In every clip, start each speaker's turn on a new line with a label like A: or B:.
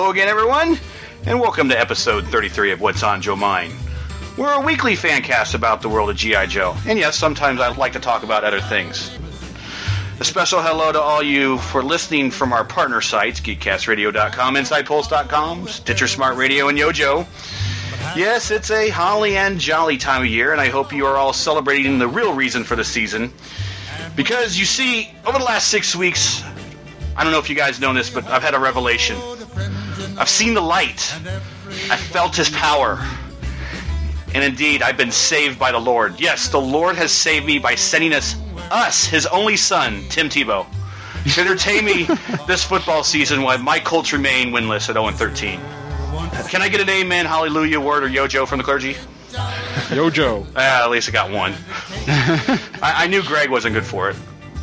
A: Hello again, everyone, and welcome to episode 33 of What's on Joe Mind. We're a weekly fan cast about the world of G.I. Joe, and yes, sometimes I like to talk about other things. A special hello to all you for listening from our partner sites, GeekCastRadio.com, InsidePulse.com, Stitcher Smart Radio, and Yojo. Yes, it's a holly and jolly time of year, and I hope you are all celebrating the real reason for the season. Because, you see, over the last 6 weeks, I don't know if you guys know this, but I've had a revelation. I've seen the light. I've felt His power. And indeed, I've been saved by the Lord. Yes, the Lord has saved me by sending us, His only son, Tim Tebow, to entertain me this football season while my Colts remain winless at 0-13. Can I get an amen, hallelujah, word, or Yojo from the clergy?
B: Yojo.
A: At least I got one. I knew Greg wasn't good for it.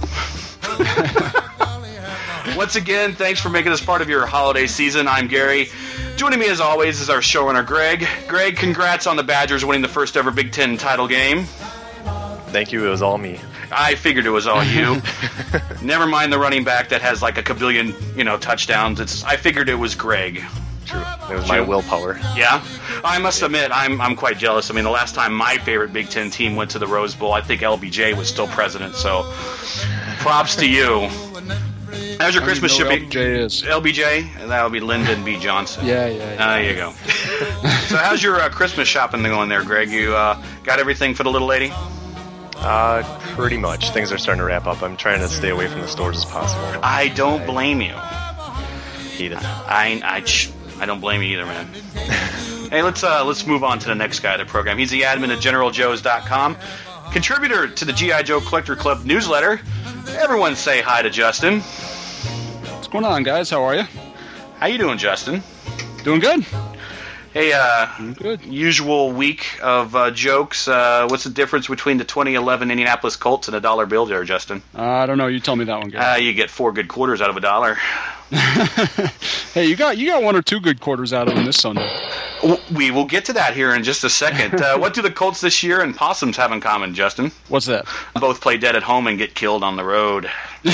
A: Once again, thanks for making this part of your holiday season. I'm Gary. Joining me as always is our showrunner, Greg. Greg, congrats on the Badgers winning the first ever Big Ten title game.
C: Thank you, it was all me.
A: I figured it was all you. Never mind the running back that has like a kabillion, touchdowns. I figured it was Greg.
C: True. It was my willpower.
A: Yeah? I must admit, I'm quite jealous. I mean, the last time my favorite Big Ten team went to the Rose Bowl, I think LBJ was still president, so props to you. How's your Christmas shipping?
B: LBJ is.
A: LBJ? That would be Lyndon B. Johnson.
B: Yeah.
A: There you go. So how's your Christmas shopping going there, Greg? You got everything for the little lady?
C: Pretty much. Things are starting to wrap up. I'm trying to stay away from the stores as possible.
A: I don't blame you.
C: Hate it.
A: I don't blame you either, man. Hey, let's move on to the next guy of the program. He's the admin at GeneralJoes.com, contributor to the G.I. Joe Collector Club newsletter. Everyone say hi to Justin.
B: What's going on, guys? How are you?
A: How you doing, Justin?
B: Doing good.
A: Hey,
B: good.
A: Usual week of jokes. What's the difference between the 2011 Indianapolis Colts and a dollar bill there, Justin?
B: I don't know. You tell me that one, Gary.
A: You get 4 good quarters out of a dollar.
B: Hey, you got 1 or 2 good quarters out of them this Sunday.
A: We will get to that here in just a second. What do the Colts this year and Possums have in common, Justin?
B: What's that?
A: Both play dead at home and get killed on the road.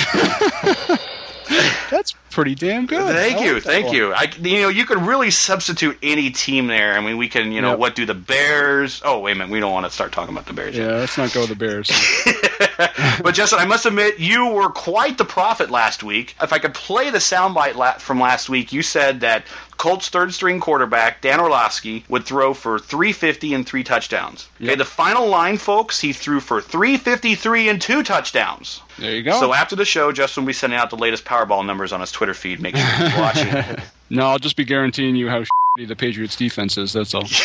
B: That's pretty damn good.
A: Thank you. You could really substitute any team there. I mean, we can,
B: Yep.
A: What do the Bears? Oh, wait a minute. We don't want to start talking about the Bears yet.
B: Yeah, let's not go with the Bears.
A: But, Justin, I must admit, you were quite the prophet last week. If I could play the soundbite from last week, you said that Colts third-string quarterback, Dan Orlovsky, would throw for 350 and 3 touchdowns.
B: Yep.
A: Okay, the final line, folks, he threw for 353 and 2 touchdowns.
B: There you go.
A: So after the show, Justin will be sending out the latest Powerball numbers on his Twitter feed. Make sure you're watching.
B: No, I'll just be guaranteeing you how shitty the Patriots defense is, that's all.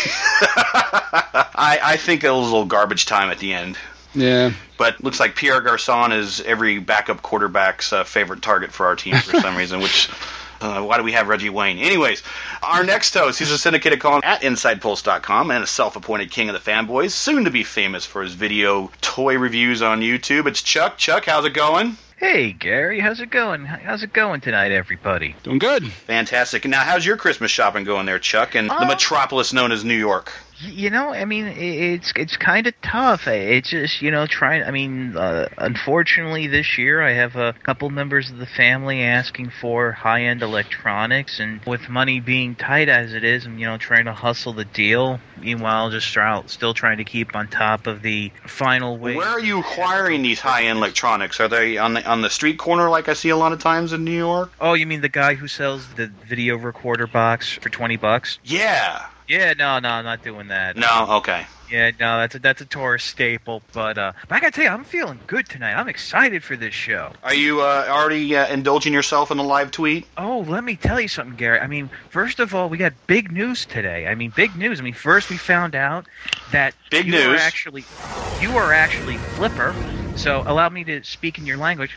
A: I think it was a little garbage time at the end.
B: Yeah.
A: But looks like Pierre Garçon is every backup quarterback's favorite target for our team for some reason, which... why do we have Reggie Wayne? Anyways, our next host, he's a syndicated column at InsidePulse.com and a self-appointed king of the fanboys, soon to be famous for his video toy reviews on YouTube. It's Chuck. Chuck, how's it going?
D: Hey, Gary, how's it going? How's it going tonight, everybody?
B: Doing good.
A: Fantastic. Now, how's your Christmas shopping going there, Chuck, in the metropolis known as New York?
D: It's kind of tough. It's just, unfortunately this year I have a couple members of the family asking for high-end electronics, and with money being tight as it is, I'm, trying to hustle the deal. Meanwhile, just still trying to keep on top of the final wave.
A: Where are you acquiring these high-end electronics? Are they on the street corner like I see a lot of times in New York?
D: Oh, you mean the guy who sells the video recorder box for $20?
A: Yeah.
D: Yeah, no, I'm not doing that.
A: No, okay.
D: Yeah, no, that's a tourist staple. But I gotta tell you, I'm feeling good tonight. I'm excited for this show.
A: Are you already indulging yourself in a live tweet?
D: Oh, let me tell you something, Gary. First of all, we got big news today. Big news. First we found out that you are actually Flipper. So allow me to speak in your language.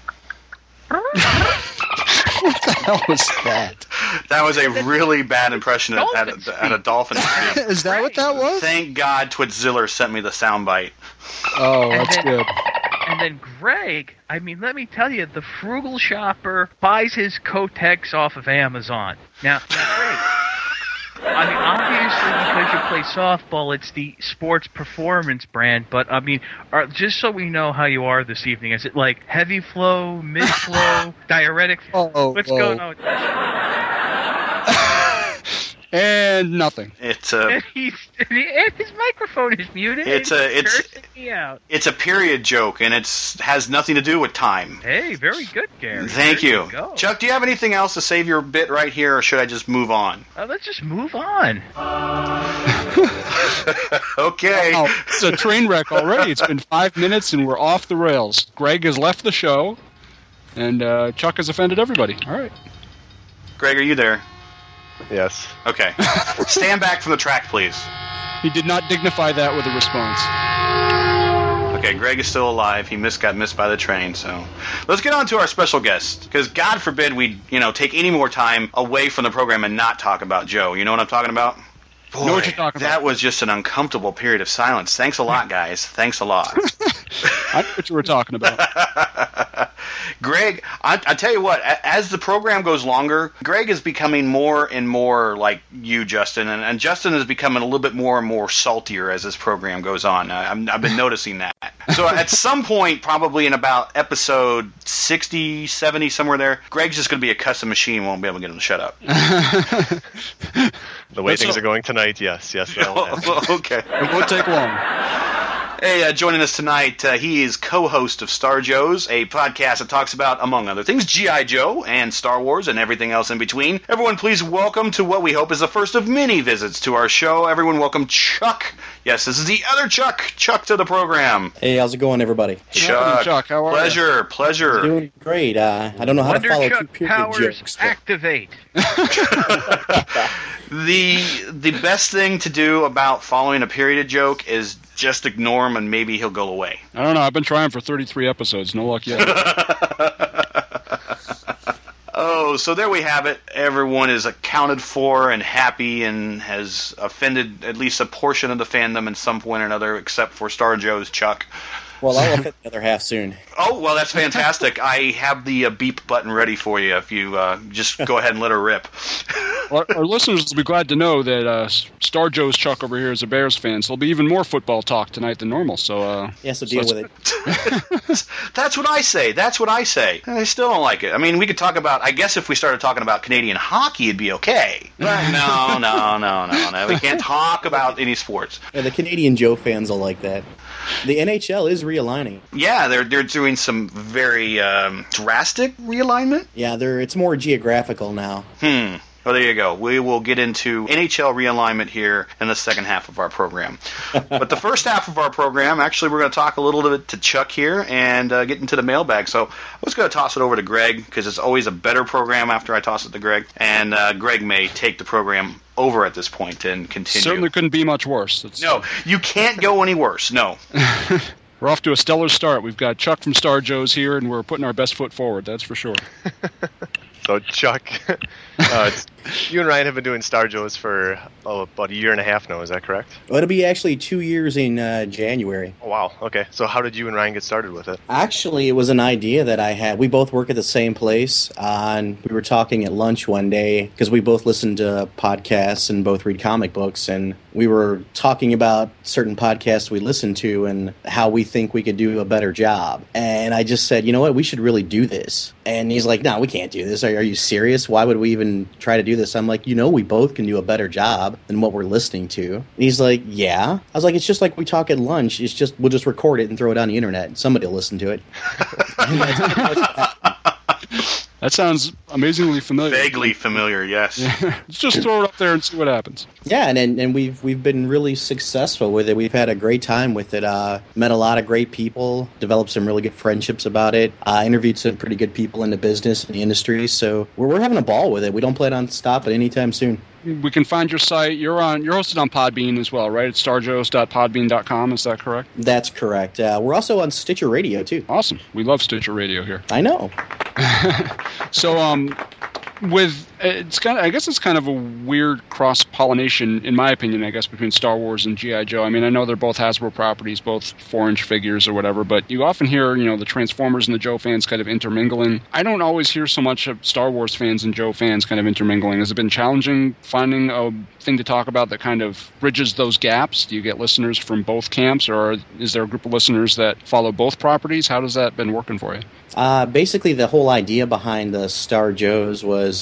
B: What the hell was that?
A: That was a really bad impression at a dolphin.
B: Is that what that was?
A: Thank God Twitzilla sent me the soundbite.
B: Oh, that's good.
D: And then Greg, let me tell you, the frugal shopper buys his Kotex off of Amazon. Now Greg, obviously because you play softball, it's the sports performance brand, but just so we know how you are this evening, is it like heavy flow, mid flow, diuretic?
B: What's
D: going on with that?
B: And nothing.
A: It's a
D: And his microphone is muted.
A: It's
D: cursing me out.
A: it's a period joke, and has nothing to do with time.
D: Hey, very good, Gary.
A: Thank
D: There
A: you.
D: go.
A: Chuck, do you have anything else to save your bit right here, or should I just move on?
D: Let's just move on.
A: Okay.
B: Oh, it's a train wreck already. It's been 5 minutes and we're off the rails. Greg has left the show, and Chuck has offended everybody. All right.
A: Greg, are you there?
C: Yes.
A: Okay. Stand back from the track, please.
B: He did not dignify that with a response.
A: Okay, Greg is still alive. He got missed by the train, so let's get on to our special guest, because God forbid we, take any more time away from the program and not talk about Joe. You know what I'm talking about? Boy,
B: know what you're talking about.
A: That was just an uncomfortable period of silence. Thanks a lot, guys. Thanks a lot.
B: I know what you were talking about.
A: Greg, I tell you what, as the program goes longer, Greg is becoming more and more like you, Justin, and Justin is becoming a little bit more and more saltier as this program goes on. I've been noticing that. So at some point, probably in about episode 60, 70, somewhere there, Greg's just going to be a custom machine. Won't be able to get him to shut up.
C: The way things are going tonight, yes.
A: Okay.
B: It won't take long.
A: Hey, joining us tonight, he is co-host of Star Joe's, a podcast that talks about, among other things, G.I. Joe and Star Wars and everything else in between. Everyone, please welcome to what we hope is the first of many visits to our show. Everyone, welcome Chuck. Yes, this is the other Chuck. Chuck to the program.
E: Hey, how's it going, everybody?
A: Chuck,
B: how are you?
A: Pleasure.
E: Doing great. I don't know how
D: Wonder
E: to follow
D: Chuck
E: two period
D: powers
E: jokes. But
D: activate.
A: The best thing to do about following a period joke is just ignore him and maybe he'll go away.
B: I don't know. I've been trying for 33 episodes. No luck yet.
A: Oh, so there we have it. Everyone is accounted for and happy and has offended at least a portion of the fandom at some point or another, except for Star Joe's Chuck.
E: well, I'll fit the other half soon.
A: Oh, well, that's fantastic. I have the beep button ready for you if you just go ahead and let her rip.
B: Our listeners will be glad to know that Star Joe's Chuck over here is a Bears fan, so there'll be even more football talk tonight than normal. So,
E: So deal with it.
A: That's what I say. I still don't like it. I mean, we could talk about, I guess if we started talking about Canadian hockey, it'd be okay. But no. We can't talk about any sports.
E: Yeah, the Canadian Joe fans will like that. The NHL is realigning.
A: Yeah, they're doing some very drastic realignment.
E: Yeah, it's more geographical now.
A: Well, there you go. We will get into NHL realignment here in the second half of our program. But the first half of our program, actually, we're going to talk a little bit to Chuck here and get into the mailbag. So I was going to toss it over to Greg because it's always a better program after I toss it to Greg. And Greg may take the program over at this point and continue.
B: certainly couldn't be much worse.
A: No, you can't go any worse. No.
B: We're off to a stellar start. We've got Chuck from Star Joe's here, and we're putting our best foot forward, that's for sure.
C: So, Chuck, you and Ryan have been doing Star Joe's for about a year and a half now, is that correct?
E: Well, it'll be actually 2 years in January.
C: Oh, wow. Okay. So how did you and Ryan get started with it?
E: Actually, it was an idea that I had. We both work at the same place, and we were talking at lunch one day because we both listen to podcasts and both read comic books, and we were talking about certain podcasts we listen to and how we think we could do a better job. And I just said, you know what, we should really do this. And he's like, no, we can't do this. Are you serious? Why would we even try to do this? I'm like, we both can do a better job than what we're listening to. And he's like, yeah. I was like, it's just like we talk at lunch. It's just, we'll just record it and throw it on the internet and somebody will listen to it.
B: That sounds amazingly familiar.
A: Vaguely familiar, yes.
B: Let's just throw it up there and see what happens.
E: Yeah, and we've been really successful with it. We've had a great time with it. Met a lot of great people, developed some really good friendships about it. Interviewed some pretty good people in the business and the industry. So we're having a ball with it. We don't plan on stopping anytime soon.
B: We can find your site. You're hosted on Podbean as well, right? It's starjoes.podbean.com. Is that correct?
E: That's correct. We're also on Stitcher Radio too.
B: Awesome. We love Stitcher Radio here.
E: I know.
B: So, I guess it's kind of a weird cross-pollination, in my opinion, I guess, between Star Wars and G.I. Joe. I mean, I know they're both Hasbro properties, both 4-inch figures or whatever, but you often hear, the Transformers and the Joe fans kind of intermingling. I don't always hear so much of Star Wars fans and Joe fans kind of intermingling. Has it been challenging finding a thing to talk about that kind of bridges those gaps? Do you get listeners from both camps, or is there a group of listeners that follow both properties? How has that been working for you?
E: Basically, the whole idea behind the Star Joes was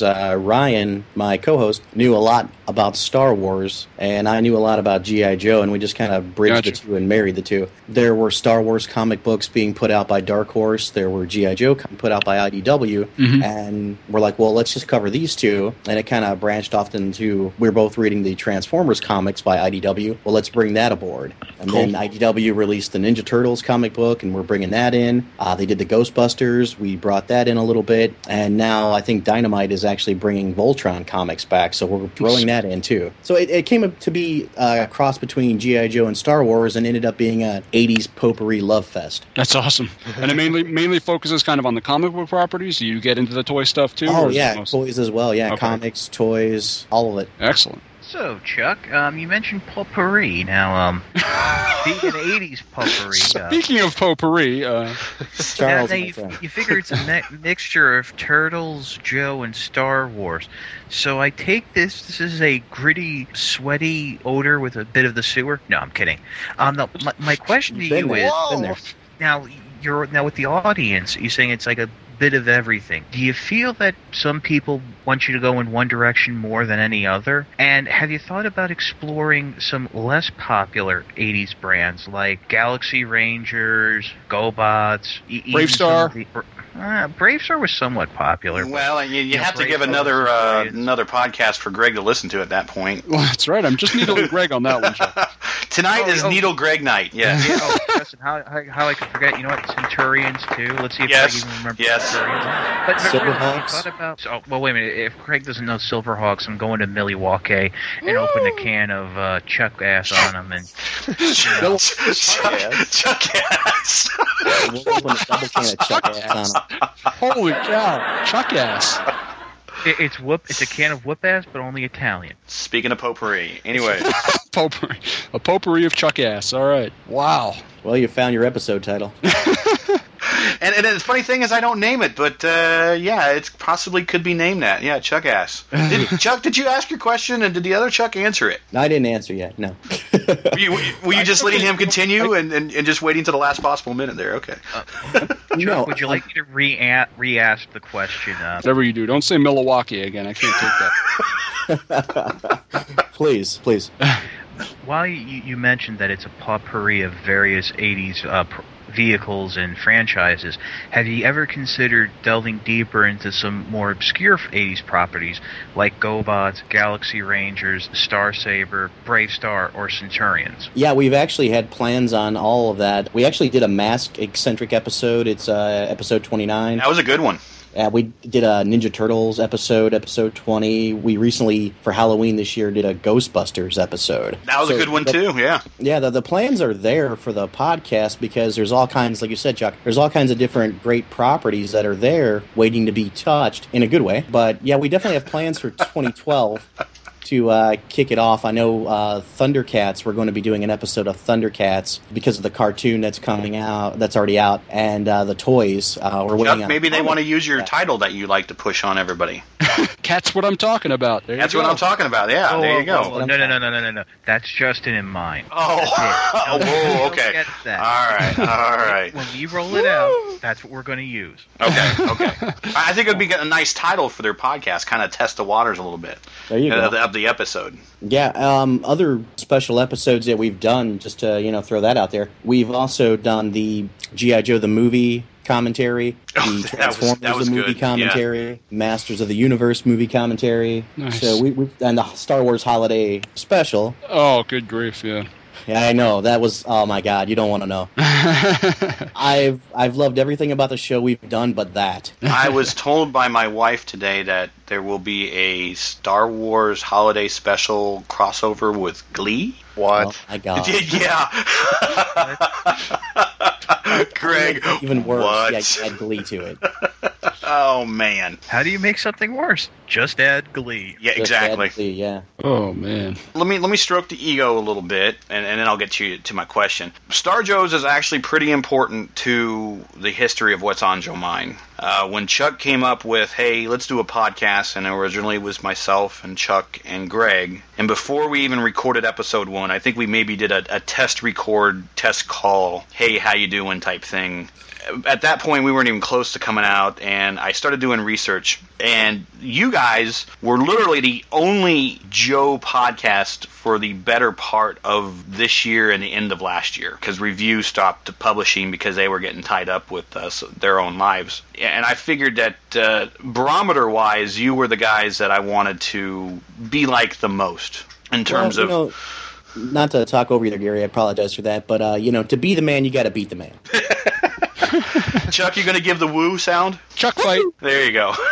E: Ryan, my co-host, knew a lot about Star Wars, and I knew a lot about G.I. Joe, and we just kind of bridged the two and married the two. There were Star Wars comic books being put out by Dark Horse. There were G.I. Joe put out by IDW, and we're like, well, let's just cover these two, and it kind of branched off into, we're both reading the Transformers comics by IDW. Well, let's bring that aboard. And then IDW released the Ninja Turtles comic book, and we're bringing that in. They did the Ghostbusters. We brought that in a little bit, and now I think Dynamite is actually bringing Voltron comics back, so we're throwing that in too. So it came up to be a cross between G.I. Joe and Star Wars, and ended up being an 80s potpourri love fest.
B: That's awesome. And it mainly focuses kind of on the comic book properties. Do you get into the toy stuff too?
E: Oh yeah, toys as well. Yeah, comics, toys, all of it.
B: Excellent.
D: So, Chuck, you mentioned potpourri. Now, being an 80s potpourri.
B: Speaking of potpourri,
E: Charles,
D: now you figure it's a mixture of Turtles, Joe, and Star Wars. So I take this is a gritty, sweaty odor with a bit of the sewer? No, I'm kidding. My question to you is, now with the audience, you're saying it's like a bit of everything. Do you feel that some people want you to go in one direction more than any other? And have you thought about exploring some less popular 80s brands like Galaxy Rangers, GoBots,
B: Bravestar?
D: Bravestar was somewhat popular.
A: Well, you have to give another podcast for Greg to listen to at that point.
B: Well, that's right. I'm just needling Greg on that one, Chuck.
A: Tonight is Needle Greg night. Yes.
D: Justin, how I could forget? You know what? Centurions too. Let's see if Greg even remembers.
A: Yes.
D: But
E: Silverhawks.
D: Well, wait a minute. If Craig doesn't know Silverhawks, I'm going to Milwaukee and open a can of Chuck ass on him and
A: Chuck ass.
E: We'll open a double can of Chuck ass on them.
B: Holy cow, Chuck ass.
D: It's a can of whoop ass, but only Italian.
A: Speaking of potpourri, anyway.
B: Potpourri. A potpourri of Chuck ass. All right. Wow.
E: Well, you found your episode title.
A: And the funny thing is, I don't name it, but it possibly could be named that. Yeah, Chuck ass. Chuck, did you ask your question, and did the other Chuck answer it?
E: No, I didn't answer yet. No.
A: Were you just letting him continue and just waiting to the last possible minute there? Okay.
D: Chuck, would you like me to re-ask the question?
B: Whatever you do, don't say Milwaukee again. I can't take that.
E: Please.
D: While you mentioned that it's a potpourri of various 80s vehicles and franchises, have you ever considered delving deeper into some more obscure 80s properties like GoBots, Galaxy Rangers, Star Saber, Bravestar, or Centurions?
E: Yeah, we've actually had plans on all of that. We actually did a Mask Eccentric episode. It's episode 29.
A: That was a good one.
E: We did a Ninja Turtles episode 20. We recently, for Halloween this year, did a Ghostbusters episode.
A: That was a good one, too, yeah.
E: Yeah, the plans are there for the podcast because there's all kinds, like you said, Chuck, there's all kinds of different great properties that are there waiting to be touched in a good way. But, yeah, we definitely have plans for 2012. To kick it off, I know Thundercats, we're going to be doing an episode of Thundercats because of the cartoon that's coming out, that's already out, and the toys. We're waiting on.
A: Maybe they want to use your title that you like to push on everybody.
B: Cat's what I'm talking about.
A: That's what I'm talking about, yeah. There you go.
D: No. That's Justin in mind.
A: Oh, whoa, okay. All right.
D: When we roll it out, that's what we're going to use.
A: Okay. I think it would be a nice title for their podcast, kind of test the waters a little bit.
E: There you go.
A: Of the episode.
E: Yeah, other special episodes that we've done, just to throw that out there. We've also done the G.I. Joe the movie commentary, the Transformers the movie commentary, Masters of the Universe movie commentary.
B: Nice.
E: So we and the Star Wars holiday special.
B: Oh, good grief! Yeah.
E: Yeah, I know. That was, oh my God, you don't want to know. I've loved everything about the show we've done but that.
A: I was told by my wife today that there will be a Star Wars holiday special crossover with Glee.
C: What?
E: Oh my God.
A: Yeah. Greg,
E: even worse.
A: what?
E: Yeah, you add Glee to it.
A: Oh, man.
D: How do you make something worse? Just add Glee.
A: Yeah,
E: Just
A: exactly.
E: add Glee, yeah.
B: Oh, man.
A: Let me stroke the ego a little bit, and then I'll get to my question. Star Joe's is actually pretty important to the history of What's on Joe Mind. when Chuck came up with, hey, let's do a podcast, and originally it was myself and Chuck and Greg, and before we even recorded episode 1, I think we maybe did a test record, test call, hey, how you doing type thing. At that point, we weren't even close to coming out, and I started doing research. And you guys were literally the only Joe podcast for the better part of this year and the end of last year, because Review stopped publishing because they were getting tied up with their own lives. And I figured that barometer-wise, you were the guys that I wanted to be like the most in terms of...
E: Not to talk over you there, Gary, I apologize for that, but, to be the man, you got to beat the man.
A: Chuck, you going to give the woo sound?
B: Chuck fight.
A: There you go.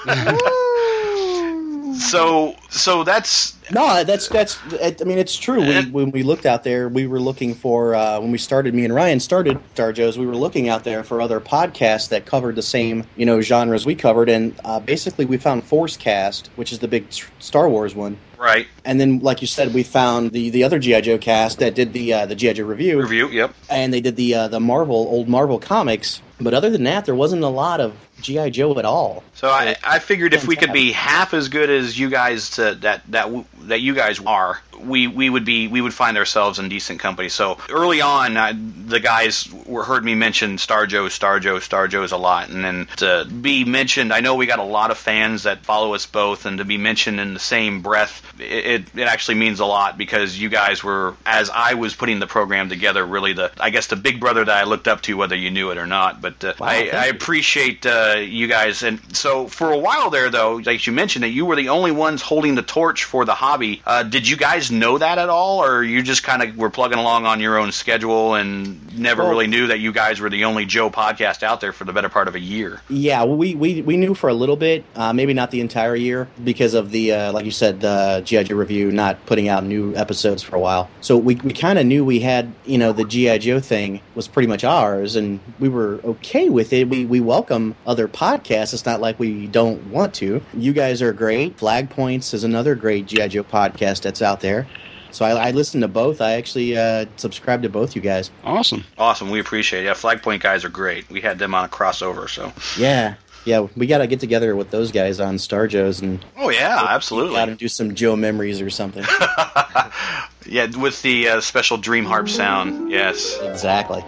A: So that's...
E: No, that's. I mean, it's true. When we looked out there, we were looking for when we started. Me and Ryan started Star Joe's. We were looking out there for other podcasts that covered the same genres we covered, and basically we found Forcecast, which is the big Star Wars one.
A: Right.
E: And then, like you said, we found the other G.I. Joe cast that did the G.I. Joe review.
A: Yep. And
E: they did the old Marvel comics. But other than that, there wasn't a lot of G.I. Joe at all.
A: So I figured if we could be half as good as you guys that you guys are, we would find ourselves in decent company. So early on, the guys heard me mention Star Joe's a lot, and then to be mentioned, I know we got a lot of fans that follow us both, and to be mentioned in the same breath, it actually means a lot, because you guys were, as I was putting the program together, really the big brother that I looked up to, whether you knew it or not. But
E: wow,
A: I appreciate you guys. And so for a while there, though, like you mentioned, that you were the only ones holding the torch for the hobby. Did you guys know that at all, or you just kind of were plugging along on your own schedule and never really knew that you guys were the only Joe podcast out there for the better part of a year?
E: Yeah, we knew for a little bit, maybe not the entire year, because of the, like you said, the G.I. Joe review not putting out new episodes for a while. So we kind of knew we had, the G.I. Joe thing was pretty much ours, and we were okay with it. We welcome other podcasts. It's not like we don't want to. You guys are great. Flag Points is another great G.I. Joe podcast that's out there. So I listened to both. I actually subscribed to both you guys.
B: Awesome.
A: We appreciate it. Yeah, Flag Point guys are great. We had them on a crossover, so.
E: Yeah, we got to get together with those guys on Star Joe's and.
A: Oh yeah, absolutely.
E: Got to do some Joe memories or something.
A: Yeah, with the special Dream Harp sound. Yes.
E: Exactly.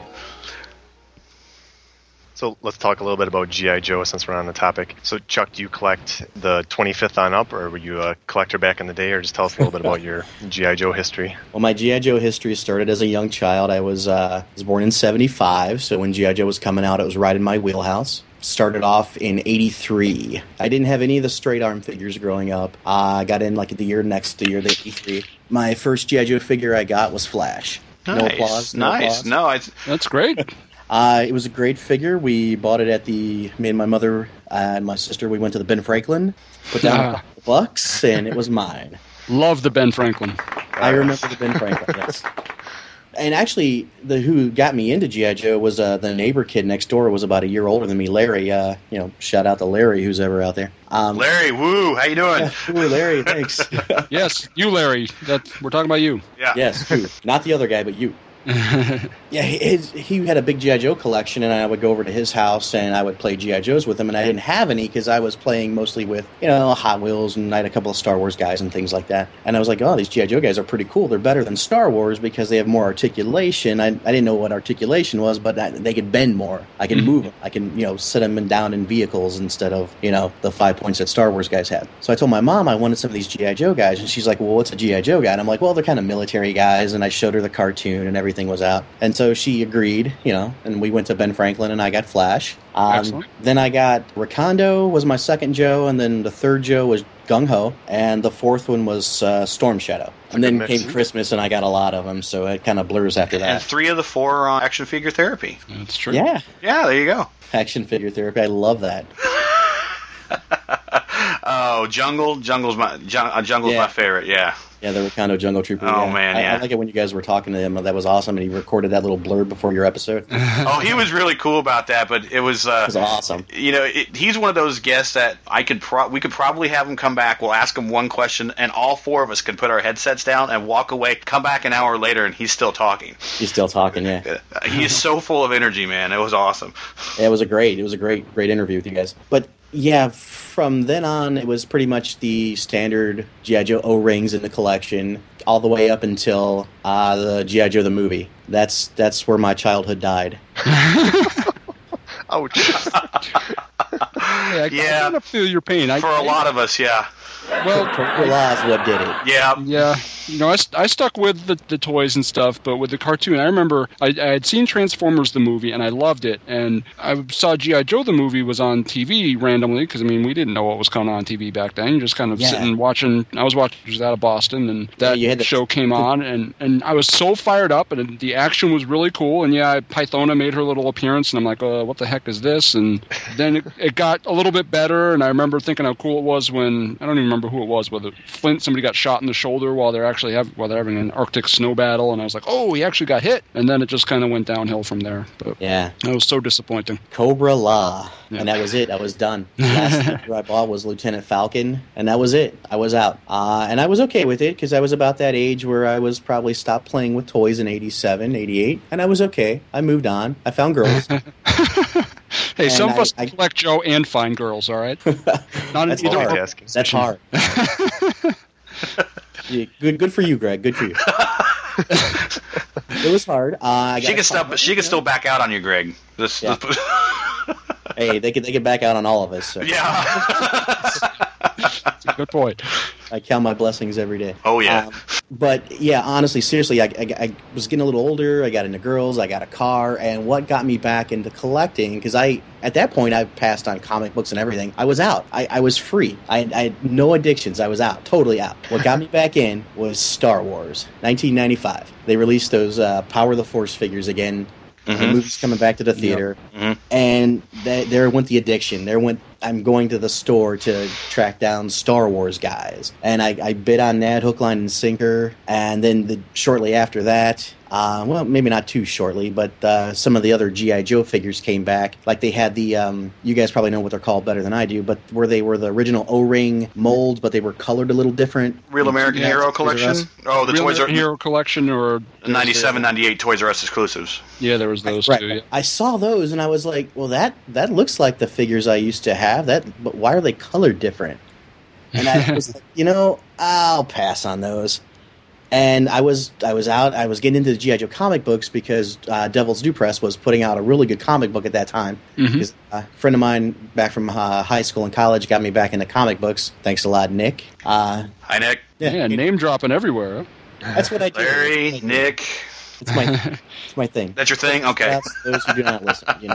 C: So let's talk a little bit about G.I. Joe since we're on the topic. So Chuck, do you collect the 25th on up, or were you a collector back in the day, or just tell us a little bit about your G.I. Joe history?
E: Well, my G.I. Joe history started as a young child. I was born in 1975, so when G.I. Joe was coming out, it was right in my wheelhouse. Started off in 1983. I didn't have any of the straight arm figures growing up. I got in the year next, the year of 1983. My first G.I. Joe figure I got was Flash.
A: Nice.
E: No applause.
A: Nice. No,
B: that's great.
E: It was a great figure. We bought it at me and my mother and my sister, we went to the Ben Franklin, put down $100, and it was mine.
B: Love the Ben Franklin.
E: I remember the Ben Franklin, yes. And actually, who got me into G.I. Joe was the neighbor kid next door, was about a year older than me, Larry. Shout out to Larry, who's ever out there.
A: Larry, woo, how you doing?
E: Woo, Larry, thanks.
B: Yes, you, Larry. We're talking about you.
A: Yeah.
E: Yes, you. Not the other guy, but you. Yeah, he had a big G.I. Joe collection, and I would go over to his house and I would play G.I. Joes with him, and I didn't have any because I was playing mostly with Hot Wheels, and I had a couple of Star Wars guys and things like that. And I was like, oh, these G.I. Joe guys are pretty cool. They're better than Star Wars because they have more articulation. I didn't know what articulation was, but they could bend more. I can move them. I can sit them down in vehicles instead of the 5 points that Star Wars guys had. So I told my mom I wanted some of these G.I. Joe guys, and she's like, well, what's a G.I. Joe guy? And I'm like, well, they're kind of military guys, and I showed her the cartoon and everything was out. And so she agreed, and we went to Ben Franklin, and I got Flash. Then I got Recondo was my second Joe, and then the third Joe was Gung Ho, and the fourth one was Storm Shadow. And then came Christmas, and I got a lot of them, so it kind of blurs after that.
A: And 3 of the 4 are on Action Figure Therapy.
B: That's true.
E: Yeah.
A: Yeah, there you go.
E: Action Figure Therapy, I love that.
A: Oh, Jungle's my favorite, yeah.
E: Yeah, the Recondo Jungle Trooper.
A: Oh,
E: yeah.
A: man,
E: I
A: yeah.
E: like it when you guys were talking to him. That was awesome, and he recorded that little blurb before your episode. It
A: Oh, he was really cool about that, but it was
E: awesome.
A: He's one of those guests that we could probably have him come back. We'll ask him one question, and all four of us can put our headsets down and walk away. Come back an hour later, and he's still talking.
E: He's still talking, yeah.
A: He is so full of energy, man. It was awesome.
E: Yeah, it was a great interview with you guys. But yeah, from then on, it was pretty much the standard G.I. Joe O-rings in the collection, all the way up until the G.I. Joe the movie. That's where my childhood died.
C: Ouch.
B: I kind of feel your pain.
A: For a lot of us, yeah.
B: Well,
E: Cobra-La is what did it.
A: Yeah.
B: Yeah. I stuck with the toys and stuff, but with the cartoon, I remember I had seen Transformers the movie, and I loved it. And I saw G.I. Joe the movie was on TV randomly, because, we didn't know what was coming on TV back then. You're just kind of sitting watching. I was watching just out of Boston, and that show came on, and I was so fired up, and the action was really cool. And Pythona made her little appearance, and I'm like, what the heck is this? And then it got a little bit better, and I remember thinking how cool it was when, I don't even remember who it was, whether somebody got shot in the shoulder while they're having an Arctic snow battle, and I was like, oh, he actually got hit, and then it just kind of went downhill from there. But that was so disappointing.
E: Cobra-La, and that was it. I was done. The last figure I bought was Lieutenant Falcon, and that was it. I was out, and I was okay with it because I was about that age where I was probably stopped playing with toys in 87, 88, and I was okay. I moved on. I found girls.
B: Hey, some of us collect Joe and find girls, all right? Not
E: That's
B: either
E: hard.
B: or.
E: That's hard. Yeah, good for you, Greg. Good for you. It was hard.
A: She can still back out on you, Greg.
E: Hey, they could back out on all of us. So.
A: Yeah.
B: That's a good point.
E: I count my blessings every day.
A: Oh, yeah.
E: But, yeah, honestly, seriously, I was getting a little older. I got into girls. I got a car. And what got me back into collecting, because at that point, I passed on comic books and everything. I was out. I was free. I had no addictions. I was out. Totally out. What got me back in was Star Wars, 1995. They released those Power of the Force figures again. Mm-hmm. The movie's coming back to the theater. Yep. Mm-hmm. And there went the addiction. I'm going to the store to track down Star Wars guys. And I bid on that, hook, line, and sinker. And then shortly after that, well, maybe not too shortly, but some of the other G.I. Joe figures came back. Like they had the, you guys probably know what they're called better than I do, but where they were the original O-ring molds, but they were colored a little different.
A: Real American Hero Collection? Oh, the
B: Real
A: Toys R Us
B: Hero Collection or
A: 97, 98 Toys R Us exclusives.
B: Yeah, there was those
E: right.
B: too. Yeah.
E: I saw those and I was like, well, that looks like the figures I used to have. But why are they colored different? And I was like, I'll pass on those. And I was out. I was getting into the G.I. Joe comic books because Devil's Due Press was putting out a really good comic book at that time. Mm-hmm. Because a friend of mine back from high school and college got me back into comic books. Thanks a lot, Nick.
A: Hi, Nick.
B: Yeah, name dropping everywhere. Huh?
E: That's what I do.
A: Larry, Nick.
E: It's my thing.
A: That's your thing? Okay.
E: Those who do not listen,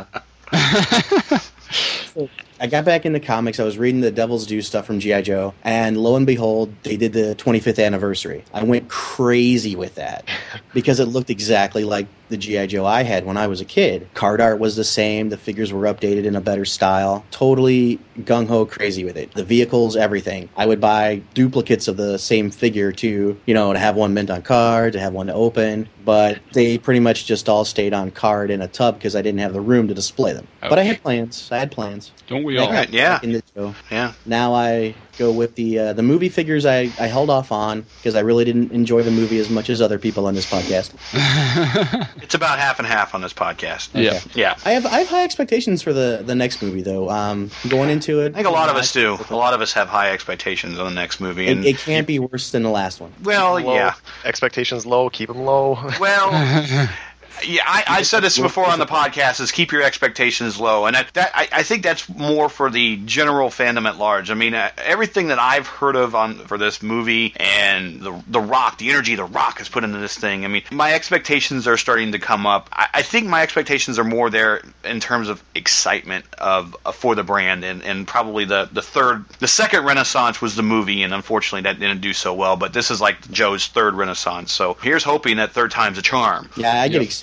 E: So I got back into comics. I was reading the Devil's Due stuff from G.I. Joe, and lo and behold, they did the 25th anniversary. I went crazy with that because it looked exactly like the G.I. Joe I had when I was a kid. Card art was the same. The figures were updated in a better style. Totally gung-ho crazy with it. The vehicles, everything. I would buy duplicates of the same figure to have one mint on card, to have one to open, but they pretty much just all stayed on card in a tub because I didn't have the room to display them. Okay. But I had plans.
B: Don't we all?
A: Yeah.
E: In the show.
A: Yeah.
E: Now I go with the movie figures. I held off on because I really didn't enjoy the movie as much as other people on this podcast.
A: It's about half and half on this podcast.
B: Okay.
A: Yeah.
E: I have high expectations for the next movie though. Going into it,
A: I think a lot of us do. A lot of us have high expectations on the next movie. And
E: it can't be worse than the last one.
A: Well, yeah.
C: Expectations low, keep them low.
A: Well. Yeah, I said this before on the podcast, is keep your expectations low. And I think that's more for the general fandom at large. I mean, everything that I've heard of for this movie and the Rock, the energy the Rock has put into this thing, I mean, my expectations are starting to come up. I think my expectations are more there in terms of excitement for the brand. And probably the second renaissance was the movie, and unfortunately that didn't do so well. But this is like Joe's third renaissance. So here's hoping that third time's a charm.
E: Yeah, I get excited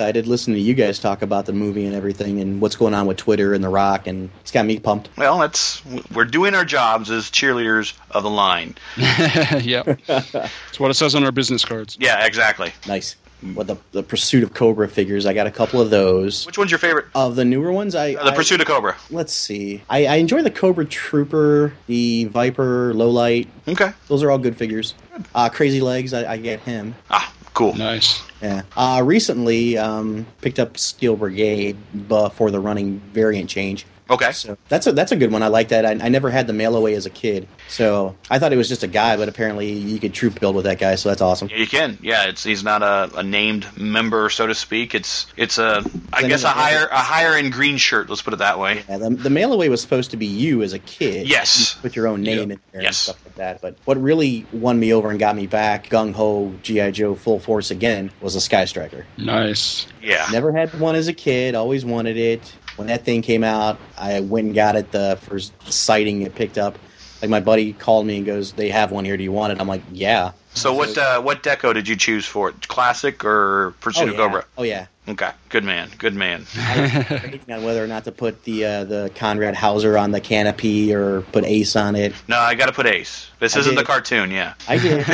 E: excited listening to you guys talk about the movie and everything and what's going on with Twitter and The Rock, and it's got me pumped.
A: Well, we're doing our jobs as cheerleaders of the line.
B: Yep. That's what it says on our business cards.
A: Yeah, exactly.
E: Nice. What the Pursuit of Cobra figures? I got a couple of those.
A: Which one's your favorite?
E: Of the newer ones,
A: The Pursuit of Cobra.
E: Let's see. I enjoy the Cobra Trooper, the Viper, Lowlight.
A: Okay.
E: Those are all good figures. Crazy Legs, I get him.
A: Ah, cool.
B: Nice.
E: Yeah. Recently, picked up Steel Brigade for the running variant change.
A: Okay.
E: So that's a good one. I like that. I never had the mail away as a kid, so I thought it was just a guy, but apparently you could troop build with that guy, so that's awesome.
A: Yeah, you can. Yeah, he's not a named member, so to speak. It's a higher in green shirt. Let's put it that way.
E: Yeah, the mail away was supposed to be you as a kid.
A: Yes.
E: You put your own name in there and
A: Yes.
E: stuff like that. But what really won me over and got me back gung ho G.I. Joe full force again was a Sky Striker.
B: Nice.
A: Yeah.
E: Never had one as a kid. Always wanted it. When that thing came out, I went and got it the first sighting it picked up. Like, my buddy called me and goes, "They have one here. Do you want it?" I'm like, "Yeah."
A: So what deco did you choose for it? Classic or Pursuit of Cobra?
E: Oh yeah.
A: Okay. Good man. Good man.
E: I was debating on whether or not to put the Conrad Hauser on the canopy or put Ace on it.
A: No, I got to put Ace. This isn't the cartoon. Yeah.
E: I did.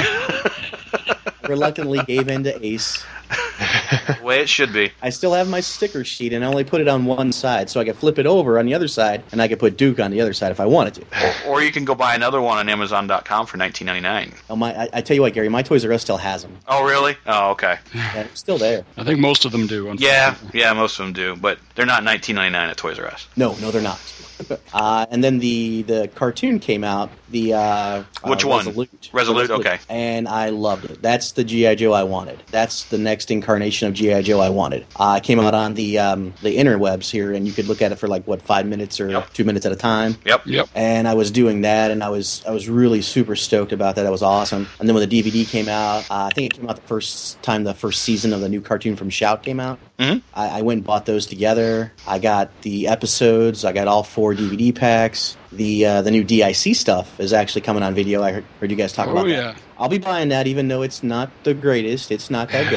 E: Reluctantly gave in to Ace.
A: The way it should be.
E: I still have my sticker sheet, and I only put it on one side, so I could flip it over on the other side, and I could put Duke on the other side if I wanted to.
A: Or you can go buy another one on Amazon.com for $19.99.
E: Oh, I tell you what, Gary, my Toys R Us still has them.
A: Oh, really? Oh, okay.
E: Yeah, it's still there.
B: I think most of them do.
A: Yeah, most of them do, but they're not $19.99 at Toys R Us.
E: No, they're not. And then the cartoon came out.
A: Which one? Resolute, okay.
E: And I loved it. That's the G.I. Joe I wanted. That's the next incarnation of G.I. Joe I wanted. It came out on the interwebs here, and you could look at it for 5 minutes or 2 minutes at a time.
A: Yep.
E: And I was doing that, and I was really super stoked about that. That was awesome. And then when the DVD came out, I think it came out the first season of the new cartoon from Shout came out.
A: Mm-hmm.
E: I went and bought those together. I got the episodes. I got all 4 DVD packs. The new DIC stuff is actually coming on video. I heard you guys talk about that.
B: Yeah.
E: I'll be buying that, even though it's not the greatest. It's not that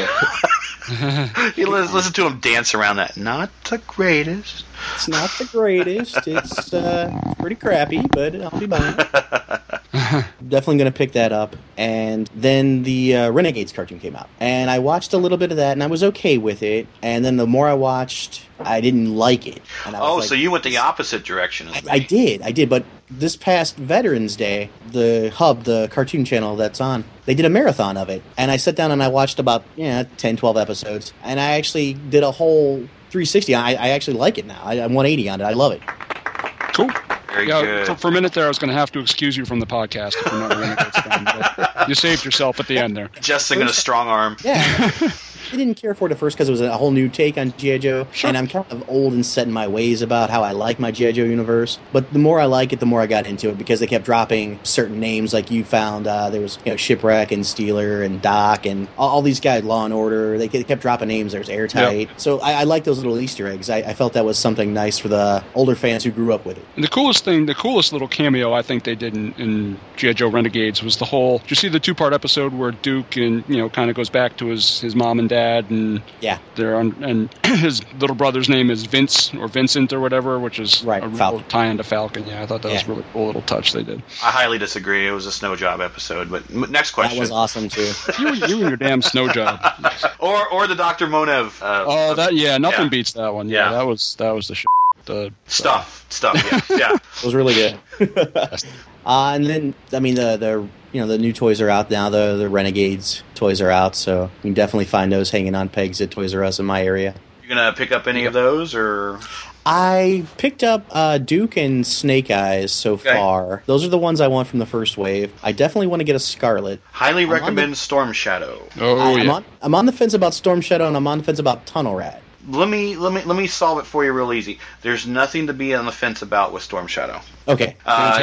E: good.
A: You listen to him dance around that. Not the greatest.
E: It's not the greatest. It's pretty crappy, but I'll be buying it. Definitely going to pick that up. And then the Renegades cartoon came out. And I watched a little bit of that, and I was okay with it. And then the more I watched, I didn't like it. And I was
A: so you went the opposite direction as me.
E: I did. But this past Veterans Day, the Hub, the cartoon channel that's on, they did a marathon of it. And I sat down and I watched about 10, 12 episodes. And I actually did a whole 360. I actually like it now. I'm 180 on it. I love it.
B: Cool.
A: Very good.
B: For a minute there, I was going to have to excuse you from the podcast if you're not a Renegades fan, but you saved yourself at the end there.
A: Justin in a strong arm.
E: Yeah. I didn't care for it at first because it was a whole new take on G.I. Joe, and I'm kind of old and set in my ways about how I like my G.I. Joe universe. But the more I like it, the more I got into it because they kept dropping certain names. Like you found there was Shipwreck and Steeler and Doc and all these guys, Law and Order. They kept dropping names. There's Airtight. Yep. So I like those little Easter eggs. I felt that was something nice for the older fans who grew up with it.
B: And the coolest little cameo I think they did in G.I. Joe Renegades was the whole. Did you see the 2-part episode where Duke and kind of goes back to his mom and dad and they're on, and his little brother's name is Vince or Vincent or whatever, which is a real tie into Falcon. Yeah, I thought that was a really cool little touch they did.
A: I highly disagree. It was a snow job episode. But next question.
E: That was awesome too.
B: you and your damn snow job.
A: or the Dr. Monev.
B: Nothing beats that one. Yeah, that was the shit. The
A: stuff. Yeah.
E: It was really good. And then the new toys are out now. The Renegades toys are out, so you can definitely find those hanging on pegs at Toys R Us in my area.
A: You gonna pick up any of those, or?
E: I picked up Duke and Snake Eyes so far. Those are the ones I want from the first wave. I definitely want to get a Scarlet.
A: Highly recommend Storm Shadow.
E: I'm on the fence about Storm Shadow, and I'm on the fence about Tunnel Rat.
A: Let me solve it for you real easy. There's nothing to be on the fence about with Storm Shadow.
E: Okay.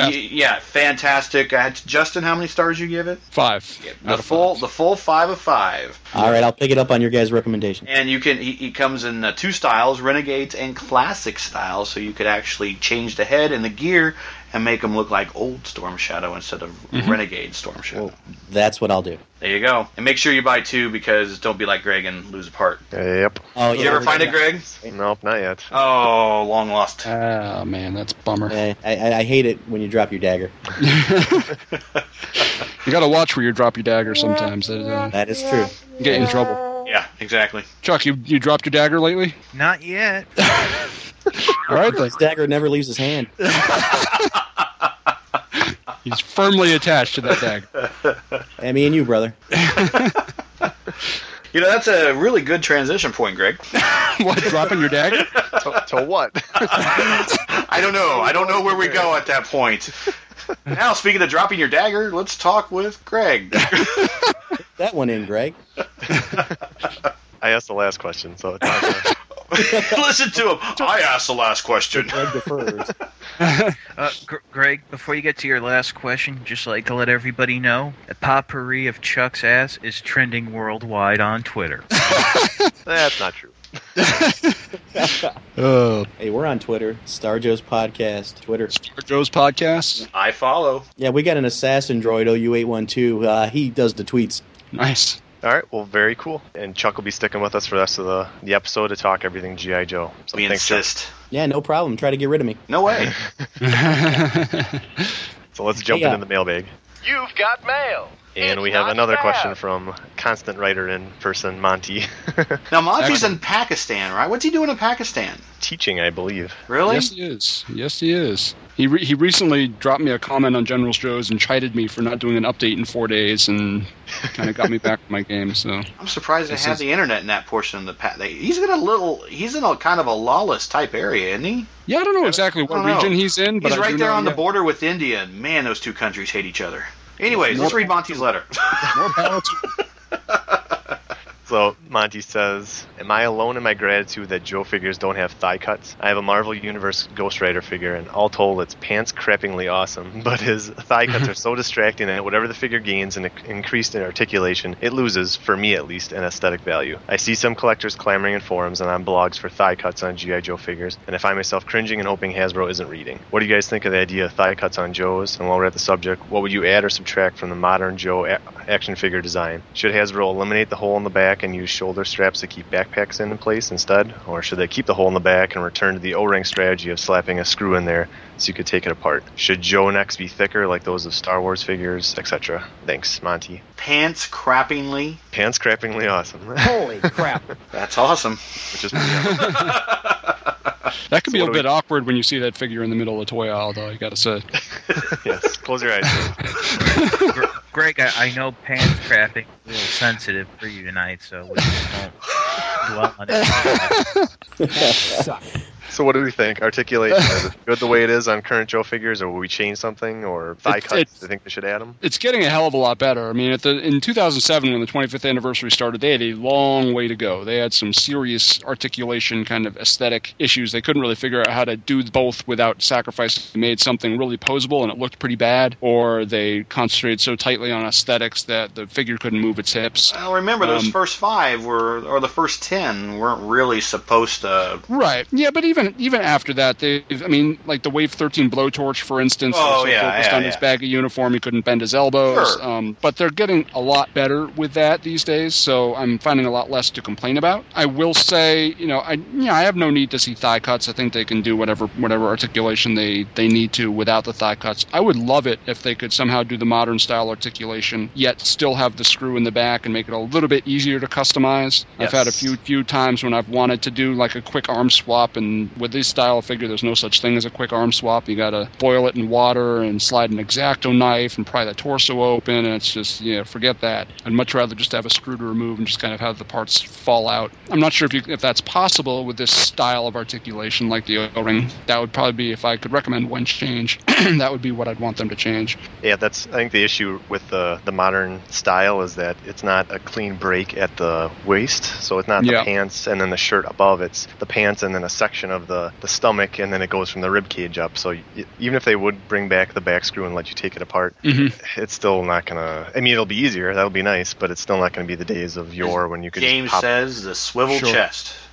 A: Fantastic. Justin, how many stars you give it?
B: 5.
A: Yeah, the full 5 of 5.
E: All right, I'll pick it up on your guys' recommendation.
A: And you can. He comes in 2 styles, Renegades and Classic styles, so you could actually change the head and the gear and make them look like old Storm Shadow instead of Renegade Storm Shadow.
E: Well, that's what I'll do.
A: There you go. And make sure you buy 2 because don't be like Greg and lose a part.
C: Yep.
E: Oh,
A: You ever find it, Greg?
C: Nope, not yet.
A: Oh, long lost.
B: Oh, man, that's a bummer.
E: I hate it when you drop your dagger.
B: You got to watch where you drop your dagger sometimes.
E: That is true.
B: Get you in trouble.
A: Yeah, exactly.
B: Chuck, you dropped your dagger lately?
D: Not yet.
B: All right, then.
E: His dagger never leaves his hand.
B: He's firmly attached to that dagger.
E: And me and you, brother.
A: You know, that's a really good transition point, Greg.
B: What, dropping your dagger?
C: To what?
A: I don't know. I don't know where we go at that point. Now, speaking of dropping your dagger, let's talk with Greg.
E: That one in, Greg.
C: I asked the last question, so it's
A: Listen to him. I asked the last question.
E: Greg defers.
D: Greg, before you get to your last question, just like to let everybody know, a potpourri of Chuck's ass is trending worldwide on Twitter.
C: That's not true.
E: Hey, we're on Twitter. Star Joe's Podcast. Twitter.
B: Star Joe's Podcast.
A: I follow.
E: Yeah, we got an assassin droid, OU812. He does the tweets.
B: Nice.
C: All right, well, very cool. And Chuck will be sticking with us for the rest of the episode to talk everything G.I. Joe. So
A: We
C: thanks, Chuck.
A: insist.
E: Yeah, no problem. Try to get rid of me.
A: No way.
C: So let's jump into the mailbag.
F: You've got mail.
C: And
F: It's
C: we have
F: not
C: another
F: bad.
C: question from constant writer in person, Monty.
A: Now, Monty's
B: Excellent.
A: in Pakistan, right? What's he doing in Pakistan?
C: Teaching, I believe.
A: Really?
B: Yes, he is. Yes, he is. He recently dropped me a comment on General Joe's and chided me for not doing an update in 4 days and kind of got me back to my game. So
A: I'm surprised they
B: This
A: have
B: is-
A: the internet in that portion of the He's in a kind of a lawless type area, isn't he?
B: yeah, I don't know exactly what
A: I don't know.
B: region he's in, but
A: He's
B: I
A: right
B: do
A: there
B: know,
A: on the
B: yeah,
A: border with India, and man, those two countries hate each other. Anyways, let's read Monty's letter.
B: More power to
C: So Monty says, "Am I alone in my gratitude that Joe figures don't have thigh cuts? I have a Marvel Universe Ghost Rider figure, and all told, it's pants-crappingly awesome. But his thigh cuts are so distracting that whatever the figure gains in increased in articulation, it loses, for me at least, an aesthetic value. I see some collectors clamoring in forums and on blogs for thigh cuts on G.I. Joe figures, and I find myself cringing and hoping Hasbro isn't reading. What do you guys think of the idea of thigh cuts on Joe's? And while we're at the subject, what would you add or subtract from the modern Joe action figure design? Should Hasbro eliminate the hole in the back and use shoulder straps to keep backpacks in place instead? Or should they keep the hole in the back and return to the O-ring strategy of slapping a screw in there so you could take it apart? Should Joe necks be thicker like those of Star Wars figures, etc.? Thanks, Monty."
A: Pants crappingly.
C: Pants-crappingly awesome.
E: Holy crap.
A: That's awesome.
C: Which is pretty awesome.
B: That could be
C: So
B: a
C: what do
B: bit awkward when you see that figure in the middle of the toy aisle, though, I gotta say.
C: Yes, close your eyes.
D: Greg, I know pants crapping is a little sensitive for you tonight, so we won't dwell on it.
C: So what do we think? Articulation, is it good the way it is on current Joe figures, or will we change something? Or thigh cuts, do you think they should add them?
B: It's getting a hell of a lot better. I mean, in 2007, when the 25th anniversary started, they had a long way to go. They had some serious articulation kind of aesthetic issues. They couldn't really figure out how to do both without sacrifice. They made something really posable and it looked pretty bad, or they concentrated so tightly on aesthetics that the figure couldn't move its hips.
A: Well, remember, those first 5 or the first 10 weren't really supposed to...
B: Right. Yeah, but even after that, like the Wave 13 blowtorch, for instance,
A: Oh,
B: was so
A: yeah,
B: focused
A: yeah,
B: on his
A: yeah.
B: baggy uniform, he couldn't bend his elbows.
A: Sure.
B: But they're getting a lot better with that these days, so I'm finding a lot less to complain about. I will say, I have no need to see thigh cuts. I think they can do whatever articulation they need to without the thigh cuts. I would love it if they could somehow do the modern style articulation, yet still have the screw in the back and make it a little bit easier to customize.
A: Yes.
B: I've had a few times when I've wanted to do like a quick arm swap, and with this style of figure, there's no such thing as a quick arm swap. You gotta boil it in water and slide an X-Acto knife and pry the torso open, and it's just, forget that. I'd much rather just have a screw to remove and just kind of have the parts fall out. I'm not sure if that's possible with this style of articulation like the O-ring. That would probably be, if I could recommend one change, that would be what I'd want them to change.
C: Yeah, I think the issue with the modern style is that it's not a clean break at the waist, so it's not the pants and then the shirt above, it's the pants and then a section of the stomach, and then it goes from the rib cage up. So even if they would bring back the back screw and let you take it apart, it's still not gonna, it'll be easier, that'll be nice, but it's still not gonna be the days of yore when you could
A: James
C: just pop.
A: says the swivel
B: Sure.
A: chest.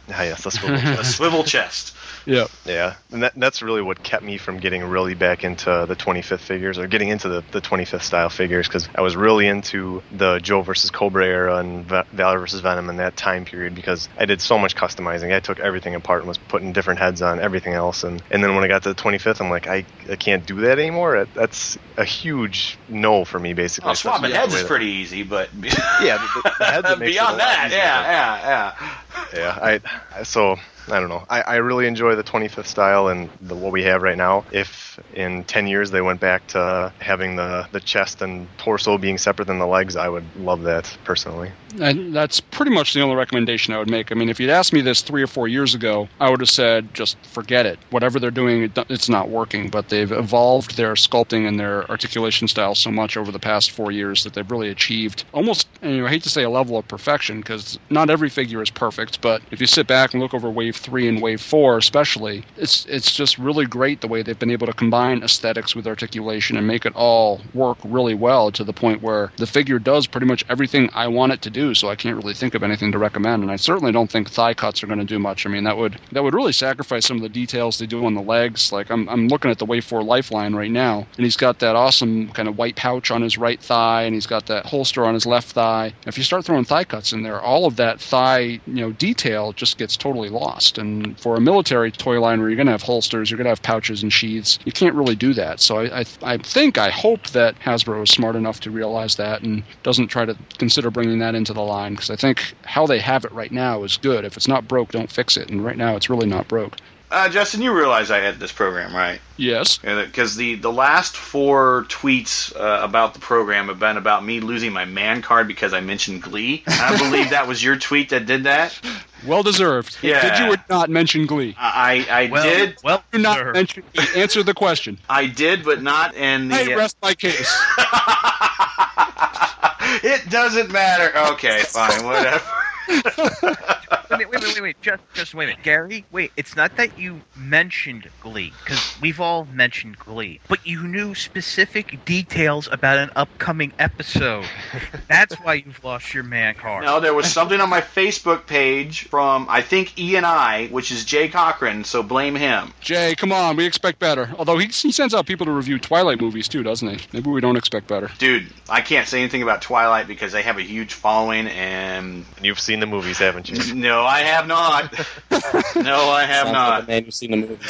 C: Ah, yes, the swivel
A: A
C: chest.
A: swivel chest.
B: Yeah.
C: Yeah, and that's really what kept me from getting really back into the 25th figures, or getting into the 25th style figures, because I was really into the Joe versus Cobra era and Valor versus Venom in that time period, because I did so much customizing. I took everything apart and was putting different heads on everything else, and then when I got to the 25th, I'm like, I can't do that anymore. That's a huge no for me, basically.
A: Well, swapping heads is pretty easy, but
C: yeah, the heads that makes
A: beyond
C: it a lot
A: that,
C: easier. Yeah. So I don't know. I really enjoy the 25th style and what we have right now. If in 10 years they went back to having the chest and torso being separate than the legs, I would love that personally.
B: And that's pretty much the only recommendation I would make. I mean, if you'd asked me this 3 or 4 years ago, I would have said, just forget it. Whatever they're doing, it's not working. But they've evolved their sculpting and their articulation style so much over the past 4 years that they've really achieved almost, I hate to say a level of perfection, because not every figure is perfect, but if you sit back and look over Wave 3 and Wave 4 especially, it's just really great the way they've been able to combine aesthetics with articulation and make it all work really well, to the point where the figure does pretty much everything I want it to do, so I can't really think of anything to recommend. And I certainly don't think thigh cuts are going to do much. I mean, that would really sacrifice some of the details they do on the legs. Like I'm looking at the Wave 4 Lifeline right now, and he's got that awesome kind of white pouch on his right thigh, and he's got that holster on his left thigh. If you start throwing thigh cuts in there, all of that thigh detail just gets totally lost. And for a military toy line where you're going to have holsters, you're going to have pouches and sheaths, you can't really do that. So I hope that Hasbro is smart enough to realize that and doesn't try to consider bringing that into the line, because I think how they have it right now is good. If it's not broke, don't fix it. And right now, it's really not broke.
A: Justin, you realize I had this program, right?
B: Yes.
A: Because the last 4 tweets about the program have been about me losing my man card because I mentioned Glee. I believe that was your tweet that did that.
B: Well deserved.
A: Yeah.
B: Did you or not mention Glee?
A: I did.
D: Well,
B: Do not mention Glee. Answer the question.
A: I did, but not in the...
B: I rest my case.
A: It doesn't matter. Okay, fine, whatever.
D: Wait. Just wait a minute. Gary, wait. It's not that you mentioned Glee, because we've all mentioned Glee, but you knew specific details about an upcoming episode. That's why you've lost your man card.
A: No, there was something on my Facebook page from, I think, E&I, which is Jay Cochran, so blame him.
B: Jay, come on. We expect better. Although he sends out people to review Twilight movies, too, doesn't he? Maybe we don't expect better.
A: Dude, I can't say anything about Twilight because they have a huge following, and...
C: You've seen the movies, haven't you?
A: No, I have not. No, I have
E: Sounds
A: not.
E: like a man who's seen the movies.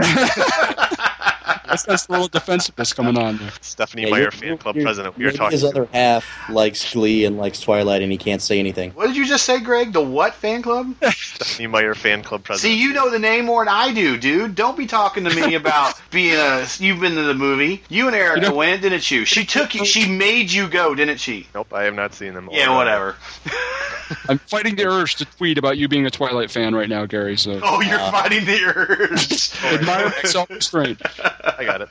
B: That's a little defensiveness coming on there.
C: Stephanie Meyer, fan club president. We are
E: maybe
C: talking.
E: his other half likes Glee and likes Twilight, and he can't say anything.
A: What did you just say, Greg? The what fan club?
C: Stephanie Meyer, fan club president.
A: See, you know the name more than I do, dude. Don't be talking to me about being you've been to the movie. You and Erica went, didn't you? She took you. She made you go, didn't she?
C: Nope, I have not seen them.
A: Yeah, whatever.
B: I'm fighting the urge to tweet about you being a Twilight fan right now, Gary. So
A: Oh, you're fighting the urge.
B: admire my self-restraint.
C: I got it.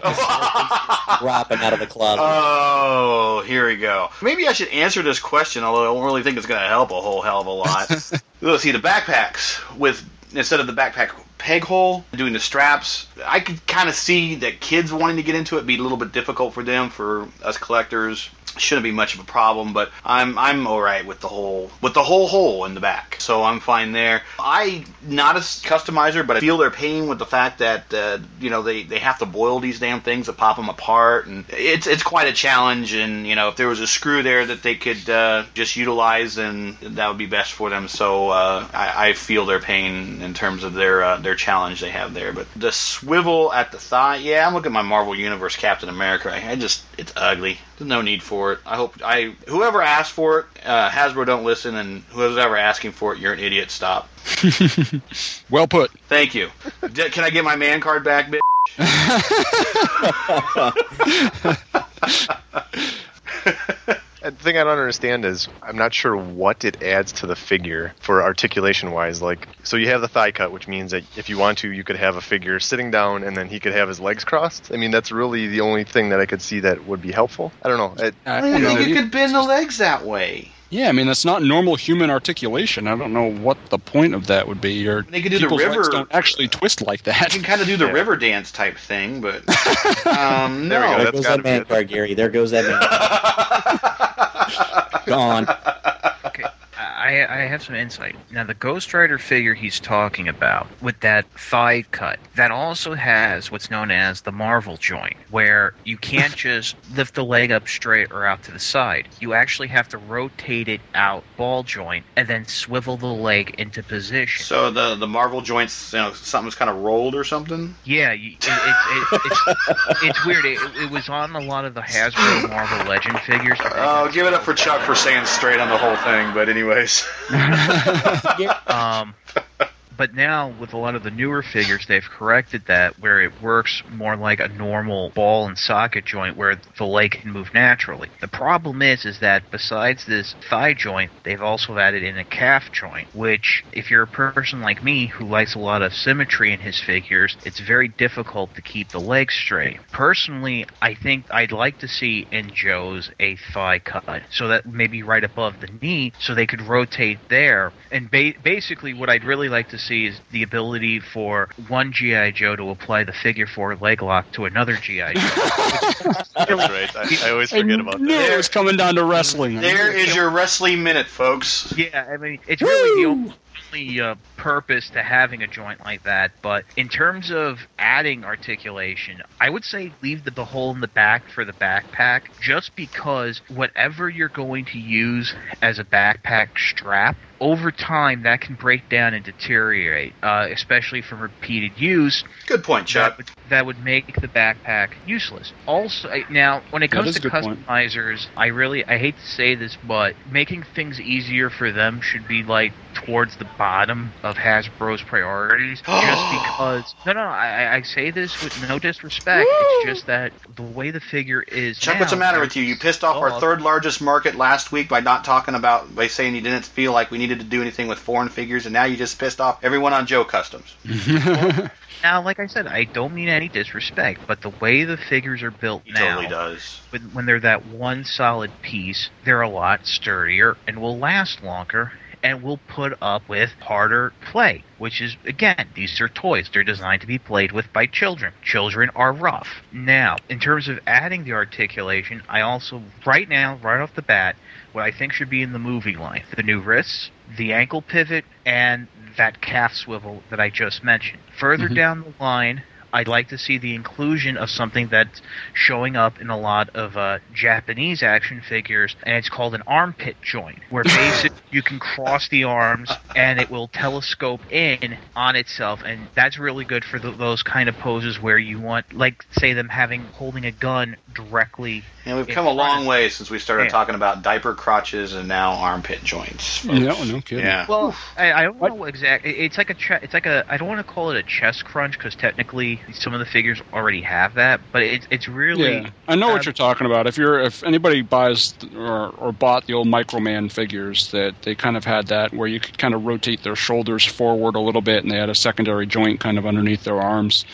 E: Dropping out of the closet.
A: Oh, here we go. Maybe I should answer this question, although I don't really think it's going to help a whole hell of a lot. Let's see, the backpacks with, instead of the backpack peg hole, doing the straps, I could kind of see that kids wanting to get into it be a little bit difficult for them. For us collectors, shouldn't be much of a problem, but I'm all right with the whole hole in the back, so I'm fine there. I not a customizer, but I feel their pain with the fact that they have to boil these damn things to pop them apart, and it's quite a challenge. And if there was a screw there that they could just utilize, then that would be best for them. So I feel their pain in terms of their challenge they have there. But the swivel at the thigh, yeah, I'm looking at my Marvel Universe Captain America. It's ugly. There's no need for it. Whoever asked for it, Hasbro don't listen, and whoever's ever asking for it, you're an idiot. Stop.
B: Well put.
A: Thank you. Can I get my man card back, bitch?
C: The thing I don't understand is I'm not sure what it adds to the figure for articulation-wise. Like, so you have the thigh cut, which means that if you want to, you could have a figure sitting down and then he could have his legs crossed. I mean, that's really the only thing that I could see that would be helpful. I don't know.
A: I think you could bend the legs that way.
B: Yeah, I mean, that's not normal human articulation. I don't know what the point of that would be.
A: They could do the
B: people's
A: river.
B: legs don't actually twist like that.
A: You can kind of do the river dance type thing, but
C: There we go.
E: There
C: That's
E: goes
C: gotta
E: that
C: be
E: man
C: it.
E: card, Gary. There goes that man card. Gone.
D: Okay, I I have some insight. Now, the Ghost Rider figure he's talking about, with that thigh cut, that also has what's known as the Marvel joint, where you can't just lift the leg up straight or out to the side. You actually have to rotate it out, ball joint, and then swivel the leg into position.
A: So the Marvel joints, something's kind of rolled or something?
D: Yeah, it's weird. It was on a lot of the Hasbro Marvel Legend figures.
A: Oh, give it up for Chuck for saying straight on the whole thing, but anyways.
D: But now, with a lot of the newer figures, they've corrected that, where it works more like a normal ball and socket joint where the leg can move naturally. The problem is that besides this thigh joint, they've also added in a calf joint, which, if you're a person like me who likes a lot of symmetry in his figures, it's very difficult to keep the leg straight. Personally, I think I'd like to see in Joe's a thigh cut, so that maybe right above the knee, so they could rotate there. And basically, what I'd really like to see is the ability for one G.I. Joe to apply the figure 4 leg lock to another G.I. Joe.
C: That's right. I always forget about
B: knew
C: that.
B: it was coming down to wrestling.
A: There is your wrestling minute, folks.
D: Yeah, I mean, it's really the only purpose to having a joint like that. But in terms of adding articulation, I would say leave the hole in the back for the backpack, just because whatever you're going to use as a backpack strap, over time that can break down and deteriorate, especially from repeated use.
A: Good point, Chuck.
D: That would make the backpack useless. Also, now, when it comes to customizers, I hate to say this, but making things easier for them should be like towards the bottom of Hasbro's priorities. Just because, I say this with no disrespect. It's just that the way the figure is
A: Chuck,
D: now,
A: what's the matter with you? You pissed off our third largest market last week by saying you didn't feel like we needed to do anything with foreign figures, and now you just pissed off everyone on Joe Customs.
D: Now, like I said, I don't mean any disrespect, but the way the figures are built
A: He
D: now,
A: totally does.
D: when they're that one solid piece, they're a lot sturdier and will last longer and will put up with harder play, which is, again, these are toys. They're designed to be played with by children. Children are rough. Now, in terms of adding the articulation, I also, right now, right off the bat, what I think should be in the movie line, the new wrists, the ankle pivot, and that calf swivel that I just mentioned. Further down the line, I'd like to see the inclusion of something that's showing up in a lot of Japanese action figures, and it's called an armpit joint, where basically you can cross the arms and it will telescope in on itself, and that's really good for those kind of poses where you want, like, say, them holding a gun directly.
A: And we've come a long way since we started talking about diaper crotches and now armpit joints.
B: No kidding.
A: Yeah.
D: Well, I don't know exactly. It's like a. I don't want to call it a chest crunch because technically some of the figures already have that, but it's really.
B: Yeah, I know what you're talking about. If anybody buys or bought the old Microman figures, that they kind of had that where you could kind of rotate their shoulders forward a little bit, and they had a secondary joint kind of underneath their arms.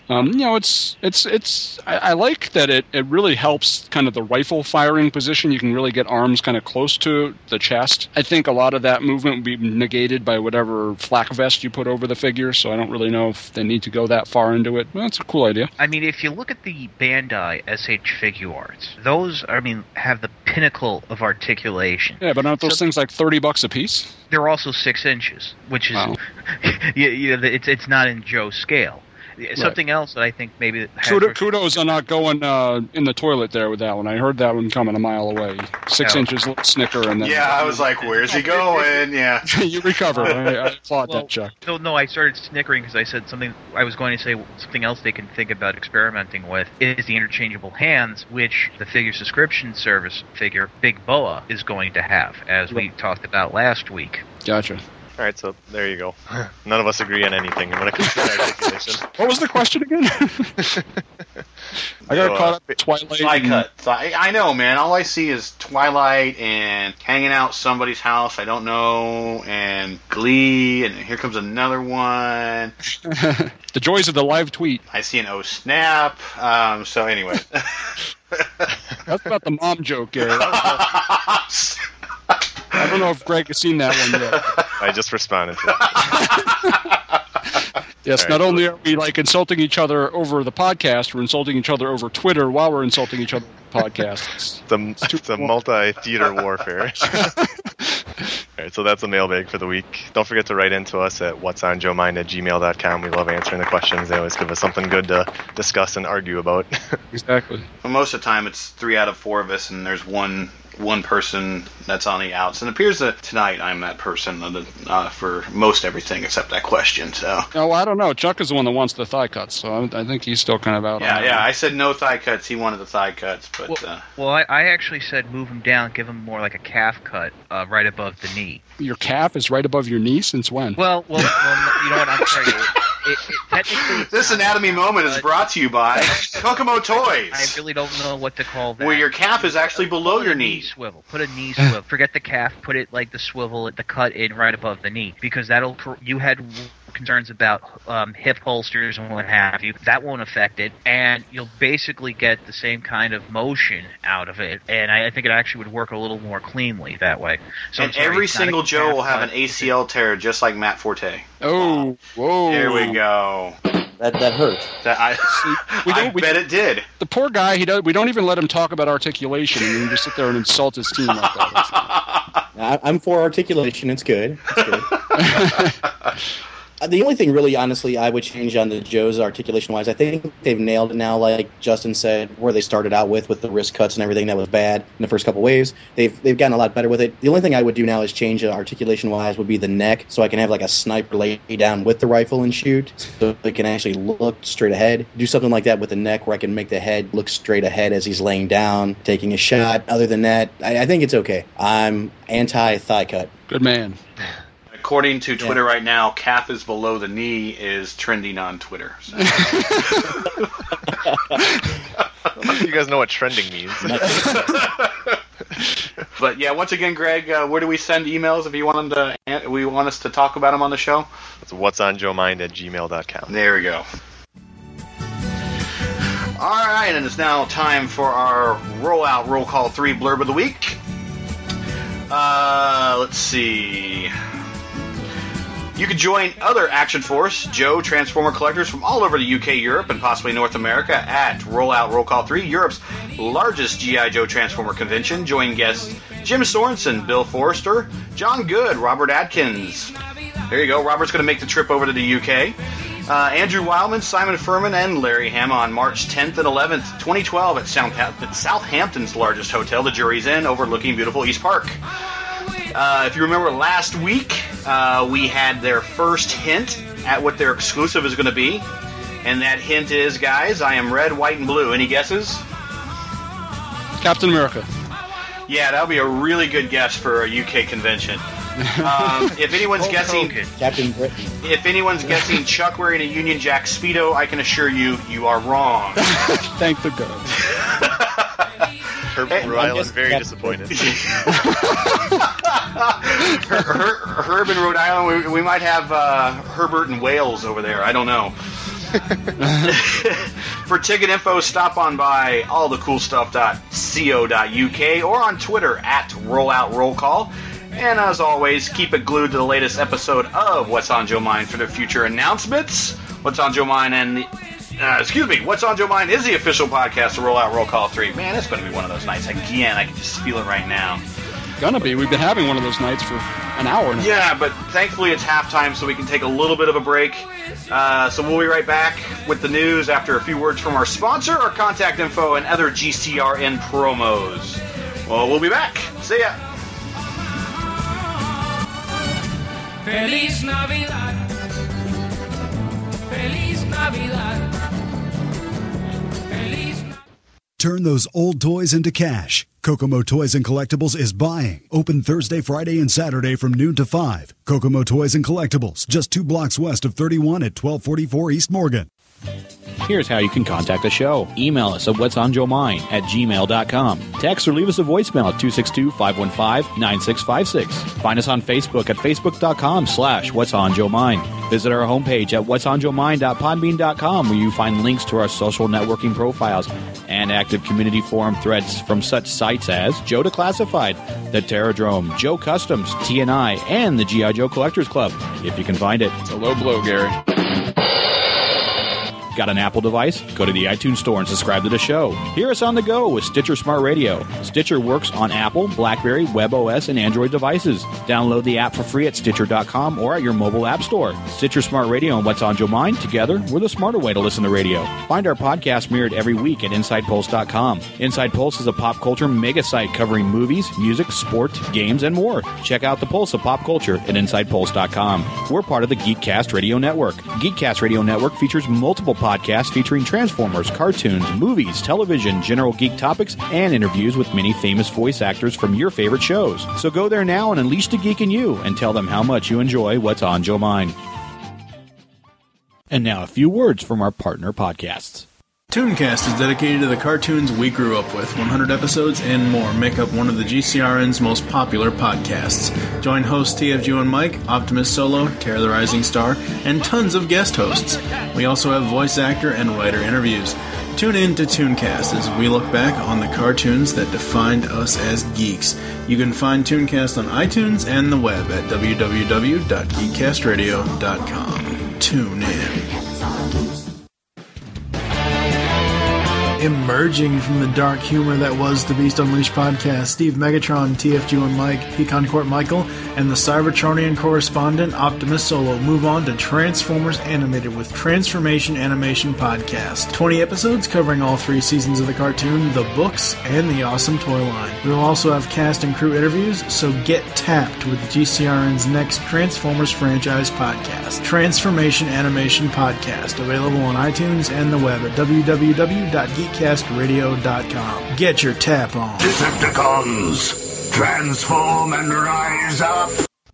B: I like that it really helps kind of the rifle firing position. You can really get arms kind of close to the chest. I think a lot of that movement would be negated by whatever flak vest you put over the figure, so I don't really know if they need to go that far into it. Well, that's a cool idea.
D: I mean, if you look at the Bandai SH Figure Arts, those, have the pinnacle of articulation.
B: Yeah, but aren't those things like $30 a piece?
D: They're also 6 inches, which is, it's not in Joe's scale. Something else that I think maybe...
B: Kudos on not going in the toilet there with that one. I heard that one coming a mile away. 6 inches, little snicker, and then...
A: Yeah, I was like, where's he going? Yeah.
B: You recover. I applaud that, Chuck.
D: No, I started snickering because I said something... I was going to say something else they can think about experimenting with is the interchangeable hands, which the figure subscription service figure, Big Boa, is going to have, as we talked about last week.
B: Gotcha.
C: All right, so there you go. None of us agree on anything when it comes to articulation.
B: What was the question again? I got caught up with Twilight.
A: Thigh cut. I know, man. All I see is Twilight and hanging out somebody's house I don't know, and Glee, and here comes another one.
B: The joys of the live tweet.
A: I see an oh snap. So anyway.
B: That's about the mom joke, Gary. I don't know if Greg has seen that one yet.
C: I just responded to that.
B: Yes, not only are we insulting each other over the podcast, we're insulting each other over Twitter while we're insulting each other on the podcast.
C: It's a multi-theater warfare. All right, so that's the mailbag for the week. Don't forget to write into us at whatsonjoemind@gmail.com. We love answering the questions. They always give us something good to discuss and argue about.
B: Exactly.
A: Well, most of the time, it's 3 out of 4 of us, and there's one person that's on the outs. And it appears that tonight I'm that person for most everything except that question. So.
B: Oh, I don't know. Chuck is the one that wants the thigh cuts, so I think he's still kind of out on that.
A: Yeah, I said no thigh cuts. He wanted the thigh cuts, but...
D: I actually said move him down, give him more like a calf cut right above the knee.
B: Your calf is right above your knee? Since when?
D: Well, you know what, I'm sorry. Technically,
A: this anatomy moment is brought to you by Kokomo Toys.
D: I really don't know what to call that.
A: Where your calf is actually below your knee.
D: Swivel. Put a knee swivel. Forget the calf. Put it like the swivel, the cut in right above the knee, because you had concerns about hip holsters and what have you. That won't affect it, and you'll basically get the same kind of motion out of it. And I think it actually would work a little more cleanly that way. So
A: and every single Joe will have an ACL tear, just like Matt Forte.
B: Oh, whoa!
A: There we go.
E: That hurt.
A: I bet it did.
B: The poor guy. We don't even let him talk about articulation, and we just sit there and insult his team like that.
E: I'm for articulation. It's good. The only thing really, honestly, I would change on the Joes articulation-wise, I think they've nailed it now, like Justin said, where they started out with the wrist cuts and everything that was bad in the first couple waves. They've gotten a lot better with it. The only thing I would do now is change articulation-wise would be the neck, so I can have like a sniper lay down with the rifle and shoot, so it can actually look straight ahead. Do something like that with the neck where I can make the head look straight ahead as he's laying down, taking a shot. Other than that, I think it's okay. I'm anti-thigh cut.
B: Good man.
A: According to Twitter right now, calf is below the knee is trending on Twitter. So.
C: You guys know what trending means.
A: But yeah, once again, Greg, where do we send emails if you want us to talk about them on the show?
C: It's whatsonjoemind@gmail.com.
A: There we go. All right, and it's now time for our Roll Call 3 blurb of the week. Let's see. You can join other Action Force, Joe Transformer collectors from all over the UK, Europe, and possibly North America at Roll Call 3, Europe's largest G.I. Joe Transformer convention. Join guests Jim Sorensen, Bill Forrester, John Good, Robert Atkins. There you go. Robert's going to make the trip over to the UK. Andrew Wildman, Simon Furman, and Larry Hama on March 10th and 11th, 2012 at Southampton's largest hotel, the Jury's Inn, overlooking beautiful East Park. If you remember last week, we had their first hint at what their exclusive is going to be. And that hint is, guys, I am red, white, and blue. Any guesses?
B: Captain America.
A: Yeah, that would be a really good guess for a UK convention. If anyone's guessing
E: Captain Britain.
A: If anyone's guessing Chuck wearing a Union Jack Speedo, I can assure you, you are wrong.
B: Thank the gods.
C: Herb in Rhode Island, very disappointed.
A: Herb in Rhode Island, we might have Herbert in Wales over there. I don't know. For ticket info, stop on by allthecoolstuff.co.uk or on Twitter at RolloutRollCall. And as always, keep it glued to the latest episode of What's on Joe Mind for the future announcements. What's on Joe Mind What's on Joe Mind is the official podcast to Roll Call 3. Man, it's going to be one of those nights. Again, I can just feel it right now.
B: Gonna be. We've been having one of those nights for an hour now.
A: Yeah, but thankfully it's halftime, so we can take a little bit of a break. So we'll be right back with the news after a few words from our sponsor, our contact info, and other GCRN promos. Well, we'll be back. See ya.
F: Feliz Navidad. Feliz Navidad.
G: Turn those old toys into cash. Kokomo Toys and Collectibles is buying. Open Thursday, Friday, and Saturday from noon to 5. Kokomo Toys and Collectibles, just 2 blocks west of 31 at 1244 East Morgan.
H: Here's how you can contact the show. Email us at whatsonjoemind@gmail.com. Text or leave us a voicemail at 262-515-9656. Find us on Facebook at facebook.com/whatsonjoemind. Visit our homepage at whatsonjoemind.podbean.com, where you find links to our social networking profiles and active community forum threads from such sites as Joe Declassified, the Terradrome, Joe Customs, TNI, and the G.I. Joe Collectors Club, if you can find it.
B: It's a low blow, Gary.
H: Got an Apple device? Go to the iTunes Store and subscribe to the show. Hear us on the go with Stitcher Smart Radio. Stitcher works on Apple, BlackBerry, WebOS, and Android devices. Download the app for free at Stitcher.com or at your mobile app store. Stitcher Smart Radio and What's on Joe Mind, together, we're the smarter way to listen to radio. Find our podcast mirrored every week at InsidePulse.com. Inside Pulse is a pop culture mega site covering movies, music, sport, games, and more. Check out the pulse of pop culture at InsidePulse.com. We're part of the Geekcast Radio Network. Geekcast Radio Network features multiple podcasts featuring Transformers, cartoons, movies, television, general geek topics, and interviews with many famous voice actors from your favorite shows. So go there now and unleash the geek in you and tell them how much you enjoy What's on Joe Mind. And now a few words from our partner podcasts.
I: Tooncast is dedicated to the cartoons we grew up with. 100 episodes and more make up one of the GCRN's most popular podcasts. Join hosts TFG and Mike, Optimus Solo, Terra the Rising Star, and tons of guest hosts. We also have voice actor and writer interviews. Tune in to Tooncast as we look back on the cartoons that defined us as geeks. You can find Tooncast on iTunes and the web at www.geekcastradio.com. Tune in. Emerging from the dark humor that was the Beast Unleashed podcast, Steve Megatron, TFG and Mike, Pecan Court Michael, and the Cybertronian correspondent Optimus Solo move on to Transformers Animated with Transformation Animation Podcast. 20 episodes covering all 3 seasons of the cartoon, the books, and the awesome toy line. We will also have cast and crew interviews, so get tapped with GCRN's next Transformers franchise podcast, Transformation Animation Podcast, available on iTunes and the web at www.geekcastradio.com. Get your tap on.
J: Decepticons, transform and rise up.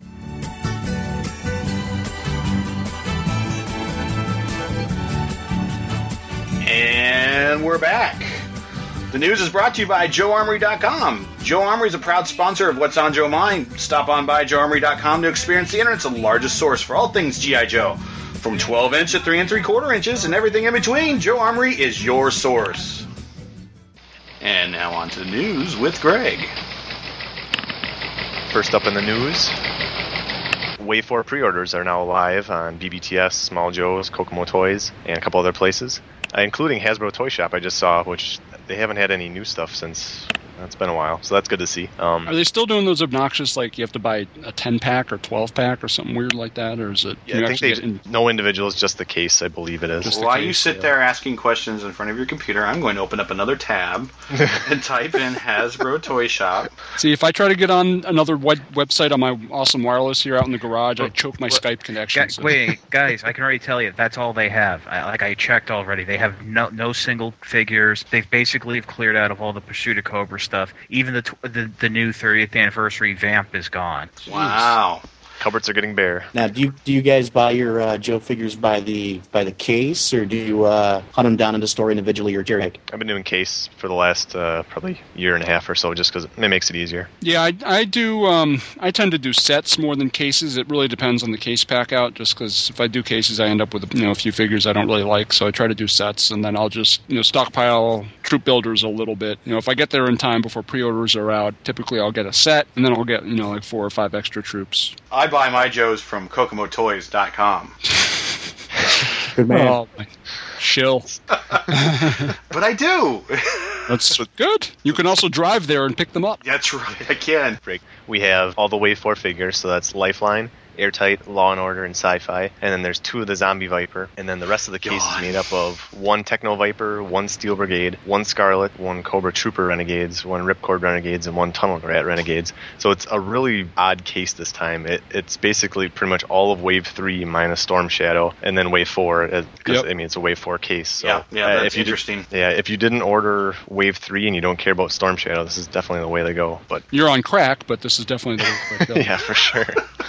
A: And we're back. The news is brought to you by JoeArmory.com. Joe Armory is a proud sponsor of What's on Joe Mind. Stop on by JoeArmory.com to experience the internet's largest source for all things G.I. Joe. From 12-inch to 3 3/4 inches and everything in between, Joe Armory is your source. And now on to the news with Greg.
C: First up in the news, Wave 4 pre-orders are now live on BBTS, Small Joe's, Kokomo Toys, and a couple other places, including Hasbro Toy Shop I just saw, which they haven't had any new stuff since... It's been a while, so that's good to see.
B: Are they still doing those obnoxious, like you have to buy a 10-pack or 12-pack or something weird like that, or is it?
C: Yeah, I think no individuals, just the case, I believe it is.
A: While you sit there asking questions in front of your computer, I'm going to open up another tab and type in Hasbro Toy Shop.
B: See, if I try to get on another website on my awesome wireless here out in the garage, I choke my Skype connection.
D: Wait, guys, I can already tell you, that's all they have. I checked already. They have no single figures. They've basically cleared out of all the Pursuit of Cobra stuff. Even the new 30th anniversary Vamp is gone.
A: Wow.
C: Cupboards are getting bare.
E: Now, do you guys buy your Joe figures by the case, or do you hunt them down in the store individually, or Jerry?
C: I've been doing case for the last probably year and a half or so, just because it makes it easier.
B: Yeah, I do. I tend to do sets more than cases. It really depends on the case pack out. Just because if I do cases, I end up with a few figures I don't really like. So I try to do sets, and then I'll just stockpile troop builders a little bit. If I get there in time before pre-orders are out, typically I'll get a set, and then I'll get like 4 or 5 extra troops.
A: I buy my Joes from KokomoToys.com.
E: Good man.
B: Oh, shill.
A: But I do.
B: That's good. You can also drive there and pick them up.
A: That's right, I can.
C: We have all the Wave 4 figures, so that's Lifeline, Airtight, Law and Order, and Sci-Fi. And then there's 2 of the Zombie Viper. And then the rest of the case is made up of 1 Techno Viper, 1 Steel Brigade, 1 Scarlet, 1 Cobra Trooper Renegades, 1 Ripcord Renegades, and 1 Tunnel Rat Renegades. So it's a really odd case this time. It's basically pretty much all of Wave 3 minus Storm Shadow, and then Wave 4, because it's a Wave 4 case. So,
A: yeah, that's interesting.
C: If you didn't order Wave 3 and you don't care about Storm Shadow, this is definitely the way to go. But
B: you're on crack, but this is definitely the way to go.
C: Yeah, for sure.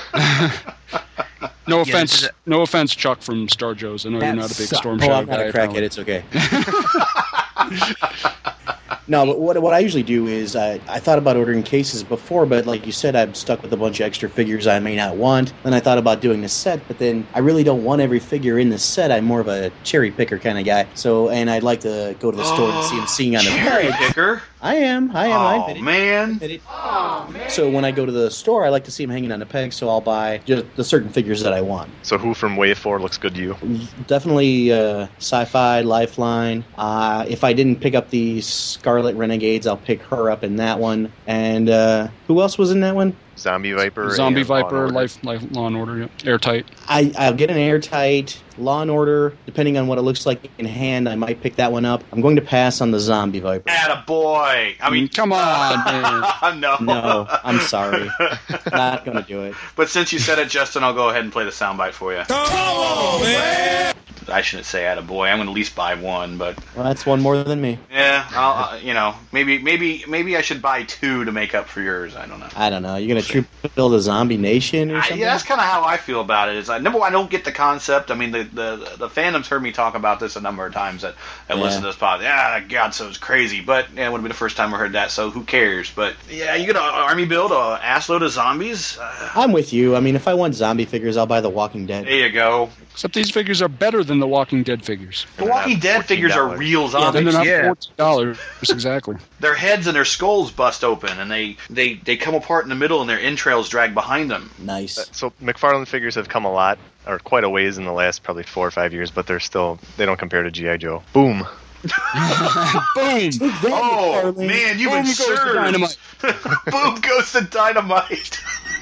B: No offense, Chuck from Star Joe's. I know you're not a big Storm Shadow guy.
E: I'm not a crackhead. It's okay. No, but what I usually do is I thought about ordering cases before, but like you said, I'm stuck with a bunch of extra figures I may not want. Then I thought about doing the set, but then I really don't want every figure in the set. I'm more of a cherry picker kind of guy. So, and I'd like to go to the store and see them seeing on the
A: Cherry
E: peg.
A: picker?
E: I am. I
A: Oh,
E: admit it.
A: man.
E: Admit it. So when I go to the store, I like to see them hanging on the peg, so I'll buy just the certain figures that I want.
C: So who from Wave 4 looks good to you?
E: Definitely Sci-Fi, Lifeline. If I didn't pick up the Scarlet Renegades, I'll pick her up in that one. And who else was in that one?
C: Zombie Viper.
B: Zombie
C: and Law and
B: Viper,
C: Order.
B: Law and Order, yep. Airtight.
E: I'll get an Airtight, Law and Order. Depending on what it looks like in hand, I might pick that one up. I'm going to pass on the Zombie Viper.
A: Attaboy. I mean,
B: Come on, man.
A: no.
E: No, I'm sorry. Not going to do it.
A: But since you said it, Justin, I'll go ahead and play the soundbite for you.
F: Come on, man!
A: I shouldn't say attaboy. I'm going to at least buy one, but
E: Well, that's one more than me.
A: yeah, I'll maybe I should buy two to make up for yours. I don't know.
E: I don't know. You're going to troop build a zombie nation or something?
A: Yeah, that's kind of how I feel about it. Is number one, I don't get the concept. I mean, the fandom's heard me talk about this a number of times that listen to this pod. Yeah, God, so it's crazy. But yeah, it would be the first time I heard that. So who cares? But yeah, you gonna army build a assload of zombies?
E: I'm with you. I mean, if I want zombie figures, I'll buy The Walking Dead.
A: There you go.
B: Except these figures are better than the Walking Dead figures.
A: The Walking Dead figures are
C: $14.
A: real
B: Then
A: zombies.
B: they're not $14. Exactly.
A: Their heads and their skulls bust open, and they come apart in the middle, and their entrails drag behind them.
E: Nice.
C: So McFarlane figures have come a lot, or quite a ways in the last probably 4 or 5 years, but they don't compare to G.I. Joe. Boom.
B: Boom!
A: Oh, man, you've
B: Boom
A: been
B: goes the
A: served.
B: dynamite.
A: Boom goes the dynamite.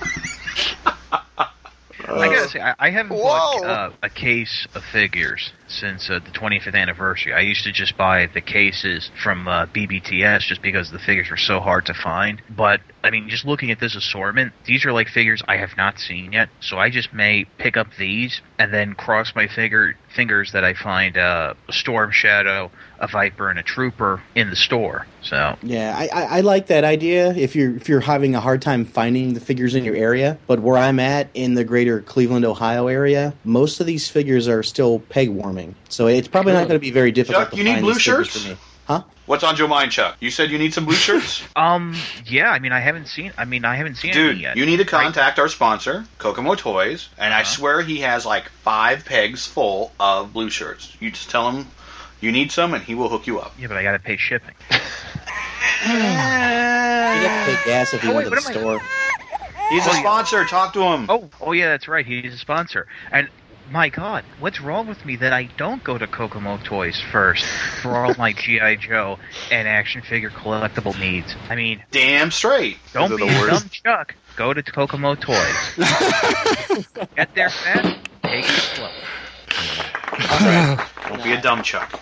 D: I gotta say, I haven't
A: Whoa.
D: bought a case of figures since the 25th anniversary. I used to just buy the cases from BBTS just because the figures were so hard to find. But, I mean, just looking at this assortment, these are like figures I have not seen yet. So I just may pick up these and then cross my fingers that I find a Storm Shadow, a Viper, and a Trooper in the store. So
E: Yeah, I like that idea if you're having a hard time finding the figures in your area. But where I'm at in the greater Cleveland, Ohio area, most of these figures are still peg warming. So it's probably not going to be very difficult
A: Chuck,
E: to
A: you need
E: find
A: blue
E: these figures
A: shirts?
E: for me. Huh?
A: What's on your mind, Chuck? You said you need some blue shirts?
D: yeah, I mean, I haven't seen any
A: Dude,
D: yet.
A: you need to contact our sponsor, Kokomo Toys, and I swear he has like 5 pegs full of blue shirts. You just tell him you need some, and he will hook you up.
D: Yeah, but I gotta pay shipping.
E: You get to pay gas if you went to the
D: what am I-
E: store.
A: He's a sponsor. Talk to him.
D: Oh yeah, that's right. He's a sponsor. And my God, what's wrong with me that I don't go to Kokomo Toys first for all my G.I. Joe and action figure collectible needs? I mean,
A: Damn straight.
D: don't
C: Those
D: be
C: are
D: a
C: the worst.
D: dumb Chuck. Go to Kokomo Toys. Get there fast. Take it slow.
A: Don't be a dumb Chuck.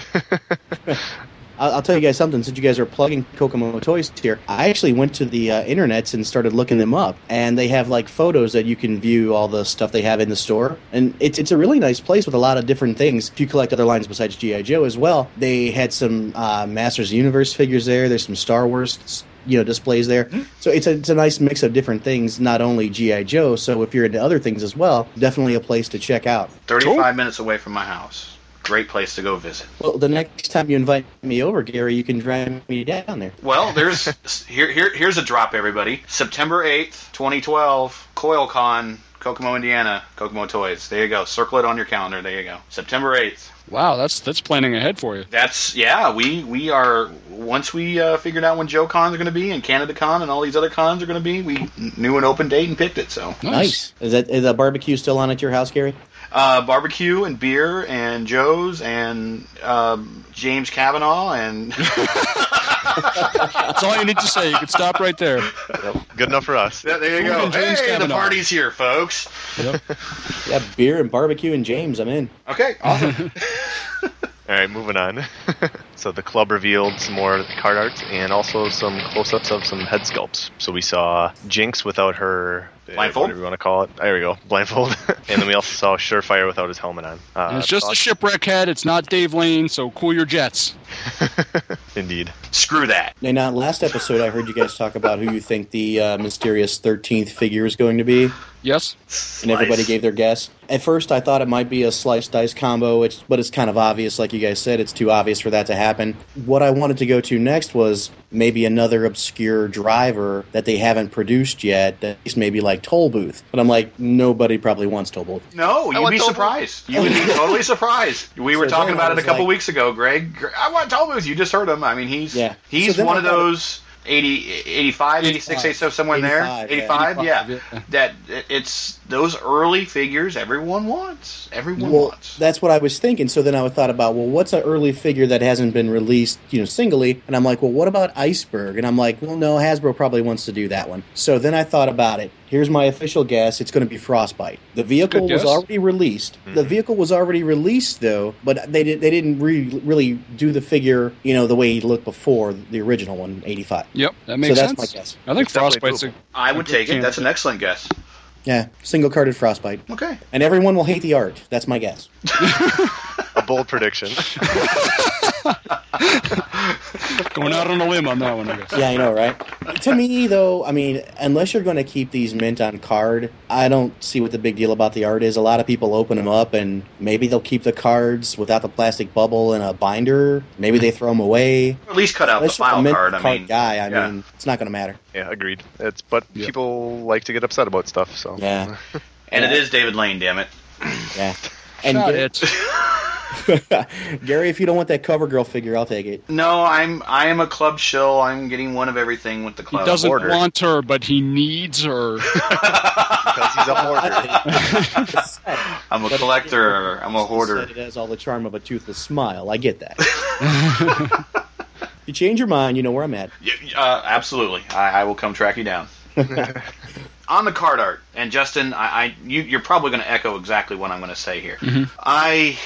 E: I'll tell you guys something. Since you guys are plugging Kokomo Toys here, I actually went to the internets and started looking them up, and they have like photos that you can view all the stuff they have in the store, and it's a really nice place with a lot of different things. If you collect other lines besides G.I. Joe as well, they had some Masters of the Universe figures there. There's some Star Wars displays there. So it's a nice mix of different things, not only G.I. Joe. So if you're into other things as well, definitely a place to check out.
A: 35 minutes away from my house. Great place to go visit.
E: Well, the next time you invite me over, Gary, you can drive me down there.
A: Well, here's a drop, everybody. September 8th, 2012, CoilCon, Kokomo, Indiana, Kokomo Toys. There you go. Circle it on your calendar. There you go. September 8th.
B: Wow, that's planning ahead for you.
A: We are, once we figured out when Joe Cons are going to be and Canada Con and all these other cons are going to be, we knew an open date and picked it, so.
E: Nice. Is the barbecue still on at your house, Gary?
A: Barbecue and beer and Joe's and James Kavanaugh and...
B: That's all you need to say. You can stop right there.
C: Good enough for us.
A: Yeah, there you go.
B: And James
A: Hey, the
B: Kavanaugh.
A: party's here, folks.
B: Yep.
E: Yeah, beer and barbecue and James, I'm in.
A: Okay, awesome.
C: All right, moving on. So the club revealed some more card art and also some close-ups of some head sculpts. So we saw Jinx without her...
A: Blindfold?
C: Whatever you want to call it. There we go. Blindfold. And then we also saw Surefire without his helmet on.
B: And it's just a shipwreck head. It's not Dave Lane, so cool your jets.
C: Indeed.
A: Screw that.
E: And last episode, I heard you guys talk about who you think the mysterious 13th figure is going to be.
B: Yes.
E: And everybody gave their guess. At first, I thought it might be a slice dice combo, but it's kind of obvious, like you guys said. It's too obvious for that to happen. What I wanted to go to next was maybe another obscure driver that they haven't produced yet, that's maybe like Toll Booth. But I'm like, nobody probably wants Toll Booth.
A: No, you'd be surprised. You would be totally surprised. We were talking about it a couple weeks ago, Greg. I want Toll Booth. You just heard him. I mean, he's one of those 85, 86, 87, somewhere in there. 85, yeah. That it's those early figures everyone wants. Everyone wants.
E: That's what I was thinking. So then I thought about, well, what's an early figure that hasn't been released, singly? And I'm like, well, what about Iceberg? And I'm like, well, no, Hasbro probably wants to do that one. So then I thought about it. Here's my official guess. It's going to be Frostbite. The vehicle was already released. Mm-hmm. The vehicle was already released, though, but they didn't really do the figure, the way he looked before the original one, 85.
B: Yep, that makes sense.
E: So that's my guess.
B: I think Frostbite's
A: I would take it. That's an excellent guess.
E: Yeah, single-carded Frostbite.
A: Okay.
E: And everyone will hate the art. That's my guess.
C: A bold prediction.
B: Going out on a limb on that one, I guess.
E: Yeah, I know, right? To me, though, I mean, unless you're going to keep these mint on card, I don't see what the big deal about the art is. A lot of people open them up, and maybe they'll keep the cards without the plastic bubble in a binder. Maybe they throw them away.
A: Or at least cut out the file card.
E: I mean, it's not going to matter.
C: Yeah, agreed. People like to get upset about stuff, so.
E: Yeah.
A: And it is David Lane, damn it.
E: Yeah. And Gary, if you don't want that CoverGirl figure, I'll take it.
A: No, I am a club shill. I'm getting one of everything with the club.
B: He doesn't want her, but he needs her.
C: Because he's a hoarder.
A: I'm a collector. I'm a hoarder.
E: It has all the charm of a toothless smile. I get that. You change your mind, you know where I'm at.
A: Absolutely. I will come track you down. On the card art, and Justin, you're probably going to echo exactly what I'm going to say here.
B: Mm-hmm.
A: I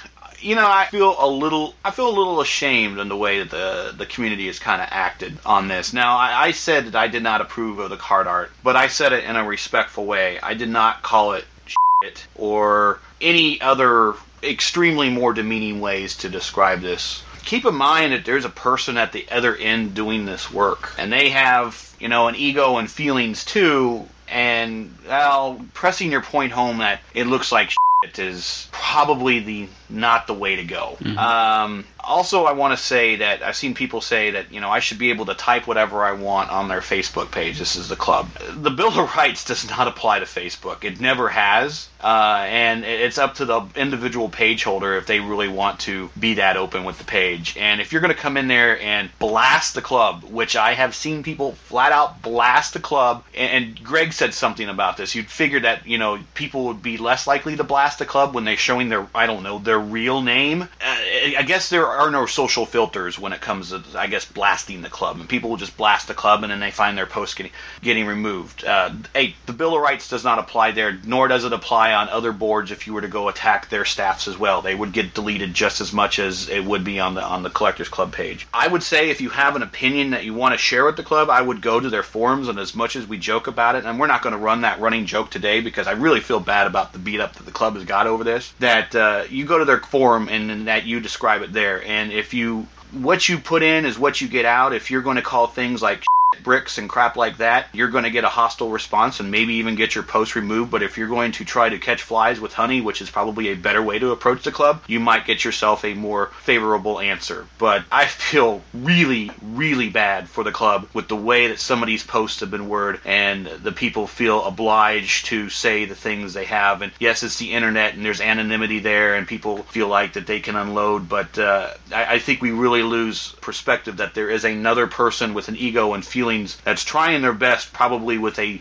A: feel a little ashamed in the way that the community has kind of acted on this. Now, I said that I did not approve of the card art, but I said it in a respectful way. I did not call it shit or any other extremely more demeaning ways to describe this. Keep in mind that there's a person at the other end doing this work, and they have, an ego and feelings too, and, pressing your point home that it looks like shit is probably not the way to go.
B: Mm-hmm.
A: Also, I want to say that I've seen people say that, I should be able to type whatever I want on their Facebook page. This is the club. The Bill of Rights does not apply to Facebook. It never has. And it's up to the individual page holder if they really want to be that open with the page. And if you're going to come in there and blast the club, which I have seen people flat out blast the club, and Greg said something about this. You'd figure that, people would be less likely to blast the club when they're showing their real name. I guess there are no social filters when it comes to, blasting the club. And people will just blast the club and then they find their post getting removed. The Bill of Rights does not apply there, nor does it apply on other boards if you were to go attack their staffs as well. They would get deleted just as much as it would be on the Collectors Club page. I would say if you have an opinion that you want to share with the club, I would go to their forums, and as much as we joke about it, and we're not going to run that running joke today because I really feel bad about the beat up that the club has got over this, that you go to their forum and that you describe it there. And if what you put in is what you get out. If you're going to call things like bricks and crap like that, you're going to get a hostile response and maybe even get your post removed. But if you're going to try to catch flies with honey, which is probably a better way to approach the club, you might get yourself a more favorable answer. But I feel really, really bad for the club with the way that some of these posts have been worded, and the people feel obliged to say the things they have. And yes, it's the internet and there's anonymity there and people feel like that they can unload, but I think we really lose perspective that there is another person with an ego and feelings that's trying their best, probably with a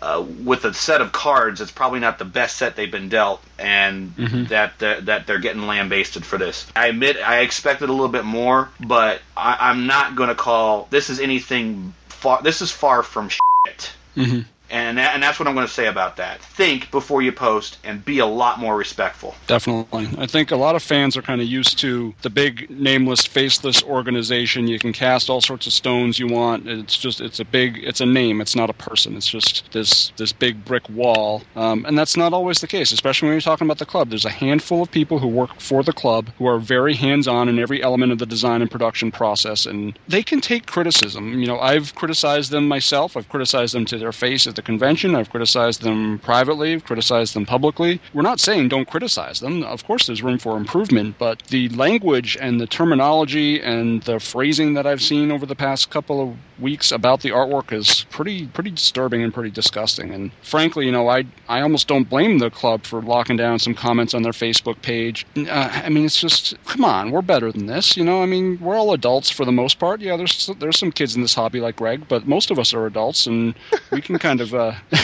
A: set of cards that's probably not the best set they've been dealt, and that they're getting lambasted for this. I admit I expected a little bit more, but I'm not going to call this is anything far. This is far from shit.
B: Mm-hmm.
A: And that's what I'm going to say about that. Think before you post and be a lot more respectful.
B: Definitely. I think a lot of fans are kind of used to the big, nameless, faceless organization. You can cast all sorts of stones you want. It's a name. It's not a person. It's just this big brick wall. And that's not always the case, especially when you're talking about the club. There's a handful of people who work for the club who are very hands-on in every element of the design and production process, and they can take criticism. I've criticized them myself. I've criticized them to their face at the convention. I've criticized them privately. I've criticized them publicly. We're not saying don't criticize them. Of course, there's room for improvement, but the language and the terminology and the phrasing that I've seen over the past couple of weeks about the artwork is pretty disturbing and pretty disgusting. And frankly, I almost don't blame the club for locking down some comments on their Facebook page. It's just, come on, we're better than this. We're all adults for the most part. Yeah, there's some kids in this hobby like Greg, but most of us are adults, and we can kind of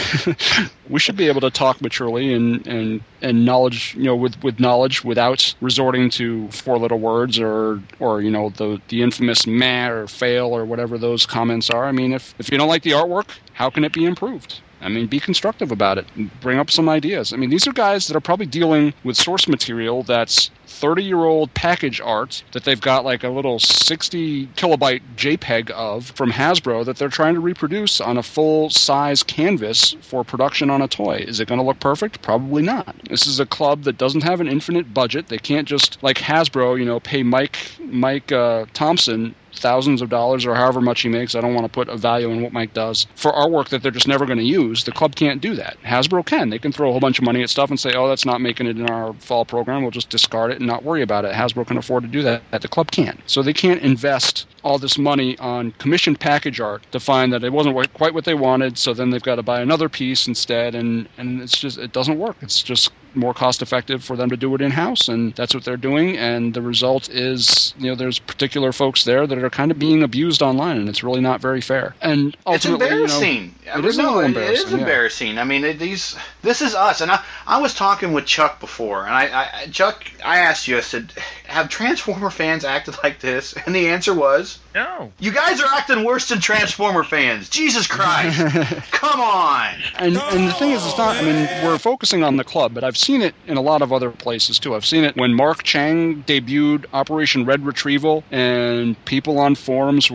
B: we should be able to talk maturely and knowledge, with knowledge without resorting to four little words or the infamous meh or fail or whatever those comments are. If you don't like the artwork, how can it be improved? Be constructive about it. Bring up some ideas. These are guys that are probably dealing with source material that's 30-year-old package art that they've got like a little 60 kilobyte JPEG of from Hasbro that they're trying to reproduce on a full-size canvas for production on a toy. Is it going to look perfect? Probably not. This is a club that doesn't have an infinite budget. They can't just, like Hasbro, pay Mike Thompson thousands of dollars or however much he makes. I don't want to put a value in what Mike does for artwork that they're just never going to use. The club can't do that. Hasbro can. They can throw a whole bunch of money at stuff and say, oh, that's not making it in our fall program. We'll just discard it and not worry about it. Hasbro can afford to do that. The club can't. So they can't invest all this money on commissioned package art to find that it wasn't quite what they wanted, so then they've got to buy another piece instead, and it's just, it doesn't work. It's just more cost effective for them to do it in-house, and that's what they're doing, and the result is, there's particular folks there that are kind of being abused online, and it's really not very fair. And ultimately,
A: it's embarrassing.
B: It is a little embarrassing.
A: It is embarrassing. This is us, and I was talking with Chuck before, and Chuck, I asked you, I said, have Transformer fans acted like this? And the answer was,
D: no.
A: You guys are acting worse than Transformer fans. Jesus Christ. Come on.
B: And the thing is, it's not, we're focusing on the club, but I've seen it in a lot of other places too. I've seen it when Mark Chang debuted Operation Red Retrieval, and people on forums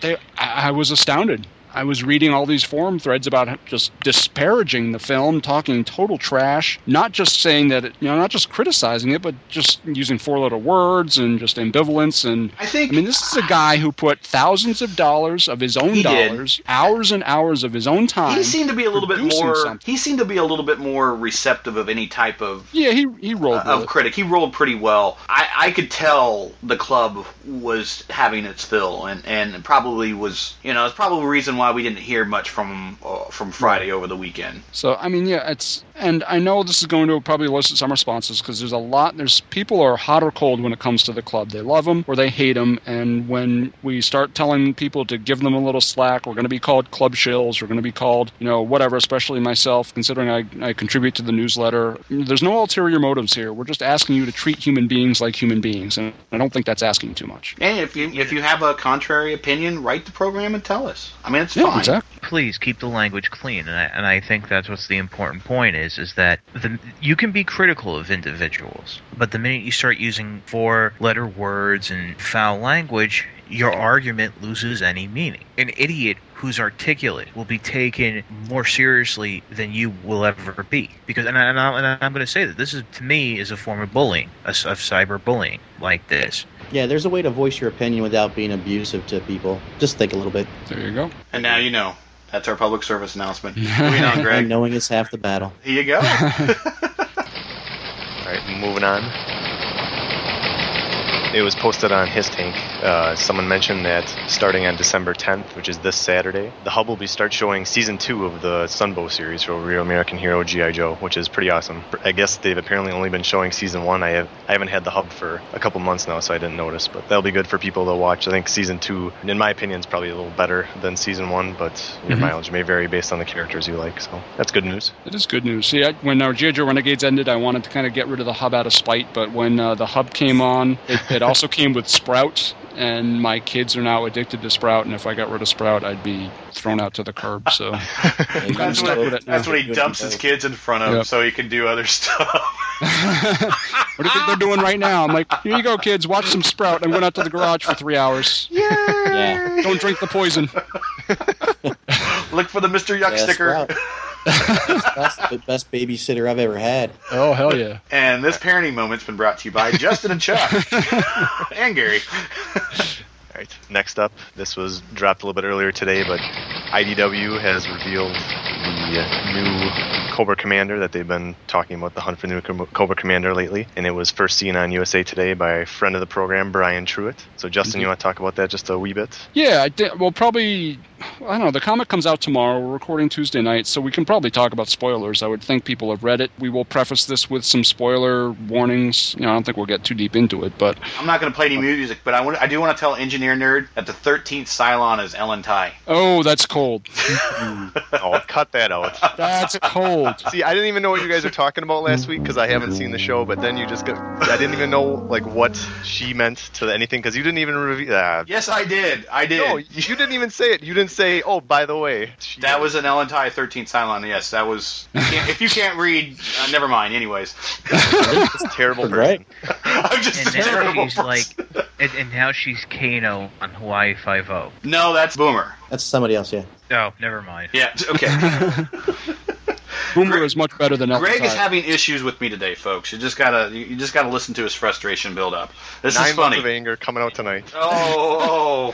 B: I was astounded. I was reading all these forum threads about just disparaging the film, talking total trash, not just saying that, not just criticizing it, but just using four little words and just ambivalence. And this is a guy who put thousands of dollars of his own dollars, hours and hours of his own time.
A: He seemed to be a little bit more. He seemed to be a little bit more receptive of any type of.
B: Yeah, he rolled
A: of critic. He rolled pretty well. I could tell the club was having its fill, and probably was. It's probably the reason why we didn't hear much from Friday over the weekend.
B: So it's, and I know this is going to probably elicit some responses because there's people are hot or cold when it comes to the club. They love them or they hate them, and when we start telling people to give them a little slack, we're going to be called club shills. We're going to be called whatever. Especially myself, considering I contribute to the newsletter. There's no ulterior motives here. We're just asking you to treat human beings like human beings, and I don't think that's asking too much.
A: And if you have a contrary opinion, write the program and tell us. It's fine.
B: Exactly.
D: Please keep the language clean, and I think that's what's the important point is that you can be critical of individuals, but the minute you start using four-letter words and foul language, your argument loses any meaning. An idiot who's articulate will be taken more seriously than you will ever be. Because, and I'm going to say that this is, to me, is a form of bullying, of cyberbullying like this.
E: Yeah, there's a way to voice your opinion without being abusive to people. Just think a little bit.
B: There you go.
A: And now you know. That's our public service announcement. Moving on, Greg.
E: And knowing is half the battle.
A: Here you go.
C: All right, moving on. It was posted on His Tank. Someone mentioned that starting on December 10th, which is this Saturday, the Hub will start showing Season 2 of the Sunbow series for Real American Hero G.I. Joe, which is pretty awesome. I guess they've apparently only been showing Season 1. I haven't had the Hub for a couple months now, so I didn't notice, but that'll be good for people to watch. I think Season 2, in my opinion, is probably a little better than Season 1, but your mileage may vary based on the characters you like, so that's good news.
B: It is good news. See, when our G.I. Joe Renegades ended, I wanted to kind of get rid of the Hub out of spite, but when the Hub came on, it also came with Sprout, and my kids are now addicted to Sprout, and if I got rid of Sprout, I'd be thrown out to the curb. So
A: that's what he dumps his kids in front of, so he can do other stuff.
B: What do you think they're doing right now? I'm like, here you go, kids, watch some Sprout. I went out to the garage for 3 hours.
A: Yeah.
B: Don't drink the poison.
A: Look for the Mr. Yuck sticker.
E: That's the best babysitter I've ever had.
B: Oh, hell yeah.
A: And this parenting moment's been brought to you by Justin and Chuck. And Gary.
C: All right, next up, this was dropped a little bit earlier today, but IDW has revealed the new Cobra Commander that they've been talking about, the hunt for the new Cobra Commander lately, and it was first seen on USA Today by a friend of the program, Brian Truitt. So, Justin, you want to talk about that just a wee bit?
B: Yeah, well, probably, I don't know, the comic comes out tomorrow. We're recording Tuesday night, so we can probably talk about spoilers. I would think people have read it. We will preface this with some spoiler warnings. I don't think we'll get too deep into it, but...
A: I'm not going to play any music, but I do want to tell Engineer Nerd that the 13th Cylon is Ellen Ty.
B: Oh, that's cold.
C: Oh, cut that out.
B: That's cold.
C: See, I didn't even know what you guys were talking about last week because I haven't seen the show, but then you just got... I didn't even know what she meant to anything because you didn't even reveal...
A: Yes, I did.
C: No, you didn't even say it. You didn't say, oh, by the way.
A: That was an Ellen Ty 13th Cylon, yes. That was... If you can't read, never mind. Anyways.
C: Just a terrible person.
A: I'm just a terrible person.
D: And now she's Kano on Hawaii Five-0.
A: No, that's Boomer.
E: That's somebody else, yeah.
D: Oh, never mind.
A: Yeah, okay.
B: Boomer is much better than Ellen
A: Greg
B: Ty.
A: is having issues with me today, folks. You just gotta listen to his frustration build up. This
C: 9
A: is funny.
C: months of anger coming out tonight.
A: Oh.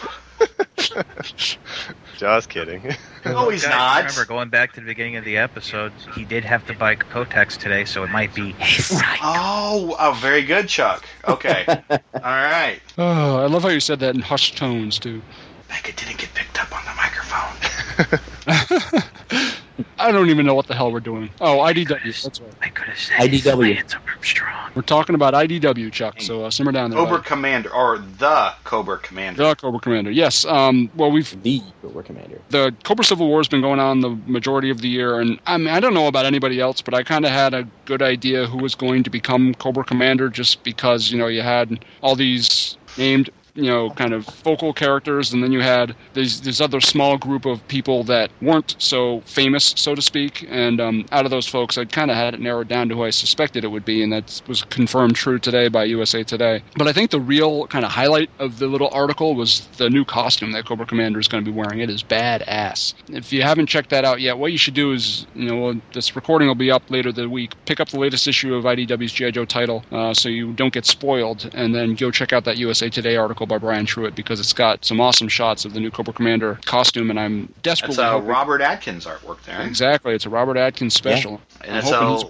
C: Just kidding.
A: No, he's
D: Guys,
A: not.
D: Remember, going back to the beginning of the episode, he did have to buy Kotex today, so it might be his right.
A: Oh, very good, Chuck. Okay. All right.
B: Oh, I love how you said that in hushed tones, too.
A: Like it didn't get picked up on the microphone.
B: I don't even know what the hell we're doing. Oh, IDW. That's right.
D: I could have said
E: IDW.
D: It's strong.
B: We're talking about IDW, Chuck, so simmer down there.
A: Cobra
B: buddy.
A: Commander, or the Cobra Commander.
B: The Cobra Commander, yes. Well,
E: The Cobra Commander.
B: the Cobra Civil War has been going on the majority of the year, and I don't know about anybody else, but I kind of had a good idea who was going to become Cobra Commander just because, you had all these named, kind of focal characters, and then you had this other small group of people that weren't so famous, so to speak, and out of those folks, I kind of had it narrowed down to who I suspected it would be, and that was confirmed true today by USA Today. But I think the real kind of highlight of the little article was the new costume that Cobra Commander is going to be wearing. It is badass. If you haven't checked that out yet, what you should do is, this recording will be up later the week, pick up the latest issue of IDW's G.I. Joe title so you don't get spoiled, and then go check out that USA Today article by Brian Truitt because it's got some awesome shots of the new Cobra Commander costume, and I'm desperately
A: That's
B: hoping...
A: Robert Atkins artwork there.
B: Exactly, it's a Robert Atkins special.
A: Yeah. And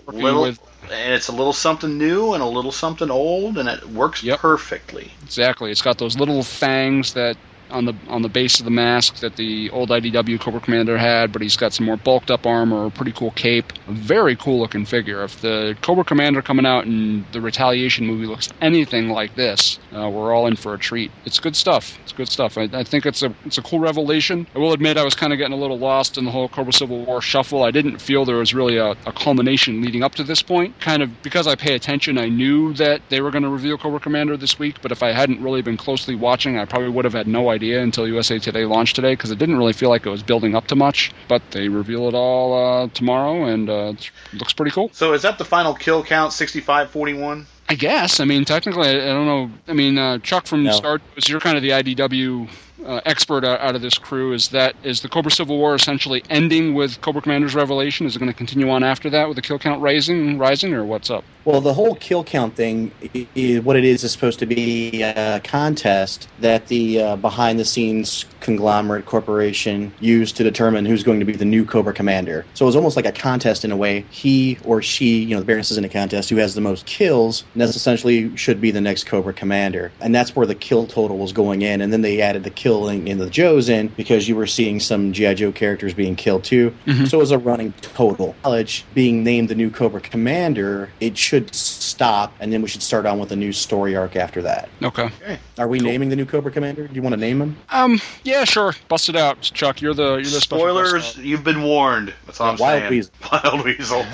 A: it's a little something new and a little something old, and it works perfectly.
B: Exactly, it's got those little fangs that on the base of the mask that the old IDW Cobra Commander had, but he's got some more bulked up armor, a pretty cool cape, a very cool looking figure. If the Cobra Commander coming out in the Retaliation movie looks anything like this, we're all in for a treat. It's good stuff. I think it's a cool revelation. I will admit I was kind of getting a little lost in the whole Cobra Civil War shuffle. I didn't feel there was really a culmination leading up to this point. Kind of because I pay attention, I knew that they were going to reveal Cobra Commander this week, but if I hadn't really been closely watching, I probably would have had no idea until USA Today launched today, because it didn't really feel like it was building up to much, but they reveal it all tomorrow, and it looks pretty cool.
A: So is that the final kill count, 65-41?
B: I guess. I mean, technically, I don't know. I mean, Chuck from Star Wars, you're kind of the IDW expert out of this crew. Is the Cobra Civil War essentially ending with Cobra Commander's revelation? Is it going to continue on after that with the kill count rising, or what's up?
E: Well, the whole kill count thing, what it is supposed to be a contest that the behind-the-scenes conglomerate corporation used to determine who's going to be the new Cobra Commander. So it was almost like a contest in a way. He or she, the Baroness is in a contest, who has the most kills, and that's essentially should be the next Cobra Commander. And that's where the kill total was going in, and then they added the killing in the Joes in, because you were seeing some G.I. Joe characters being killed too. Mm-hmm. So it was a running total. College being named the new Cobra Commander, it should stop, and then we should start on with a new story arc after that.
B: Okay.
E: Are we naming the new Cobra Commander? Do you want to name him?
B: Yeah, sure. Bust it out, Chuck. You're the
A: spoilers. You've been warned. That's all I'm saying.
E: Weasel.
A: Wild Weasel.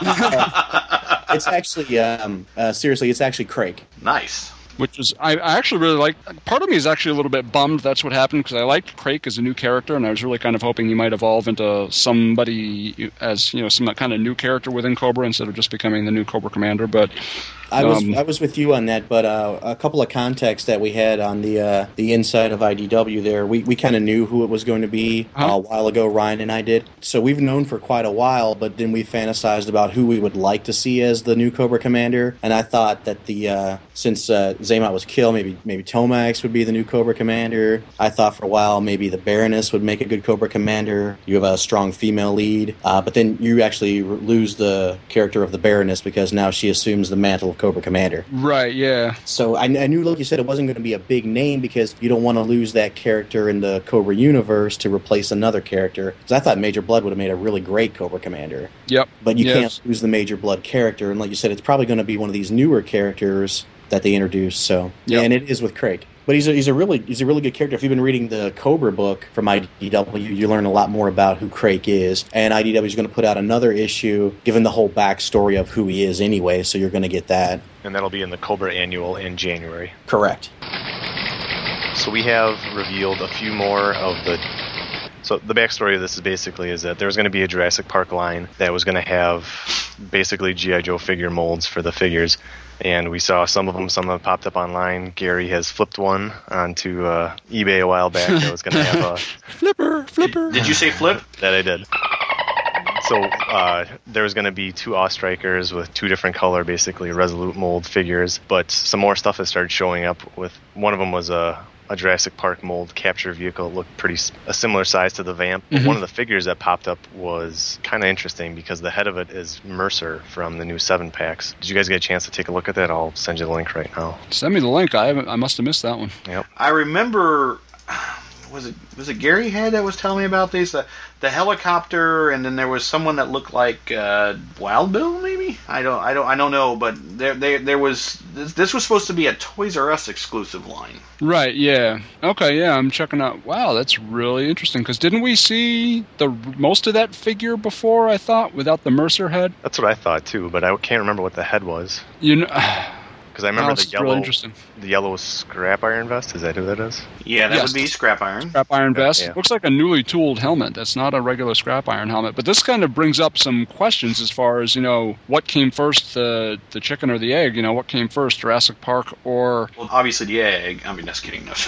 E: It's actually seriously, it's actually Craig.
A: Nice.
B: Which is, I actually really like. Part of me is actually a little bit bummed that's what happened, because I liked Crake as a new character, and I was really kind of hoping he might evolve into somebody as, some kind of new character within Cobra instead of just becoming the new Cobra Commander. But
E: I was with you on that, but a couple of contexts that we had on the inside of IDW there, we kind of knew who it was going to be a while ago, Ryan and I did. So we've known for quite a while, but then we fantasized about who we would like to see as the new Cobra Commander, and I thought that since Xamot was killed, maybe Tomax would be the new Cobra Commander. I thought for a while maybe the Baroness would make a good Cobra Commander. You have a strong female lead, but then you actually lose the character of the Baroness because now she assumes the mantle of Cobra Commander.
B: Right, yeah.
E: So I knew, like you said, it wasn't going to be a big name because you don't want to lose that character in the Cobra universe to replace another character. Because I thought Major Blood would have made a really great Cobra Commander.
B: Yep.
E: But you can't lose the Major Blood character, and like you said, it's probably going to be one of these newer characters that they introduced. So yeah, and it is with Craig. But he's a really good character. If you've been reading the Cobra book from IDW, you learn a lot more about who Craig is. And IDW is going to put out another issue, given the whole backstory of who he is anyway. So you're going to get that.
C: And that'll be in the Cobra Annual in January.
E: Correct.
C: So we have revealed a few more of the... So the backstory of this is that there was going to be a Jurassic Park line that was going to have basically G.I. Joe figure molds for the figures. And we saw some of them popped up online. Gary has flipped one onto eBay a while back that was going to have a...
B: Flipper.
A: Did you say flip?
C: That I did. So there was going to be 2 Awe-Strikers with 2 different color, basically Resolute mold figures. But some more stuff has started showing up. With one of them was a Jurassic Park mold capture vehicle. It looked a similar size to the Vamp. Mm-hmm. One of the figures that popped up was kind of interesting because the head of it is Mercer from the new 7-packs. Did you guys get a chance to take a look at that? I'll send you the link right now.
B: Send me the link. I must have missed that one.
C: Yep.
A: I remember... Was it Gary Head that was telling me about these? The helicopter, and then there was someone that looked like Wild Bill, maybe? I don't know, but there was this was supposed to be a Toys R Us exclusive line.
B: Right, yeah. Okay, yeah, I'm checking out. Wow, that's really interesting, because didn't we see most of that figure before, I thought, without the Mercer head?
C: That's what I thought, too, but I can't remember what the head was.
B: You know...
C: Because I remember the yellow Scrap Iron Vest. Is that who that is?
A: Yeah, that would be Scrap Iron.
B: Scrap Iron Vest.
C: Yeah.
B: Looks like a newly tooled helmet. That's not a regular Scrap Iron helmet. But this kind of brings up some questions as far as, what came first, the chicken or the egg? What came first, Jurassic Park or...
A: Well, obviously the egg. I mean, just kidding. No.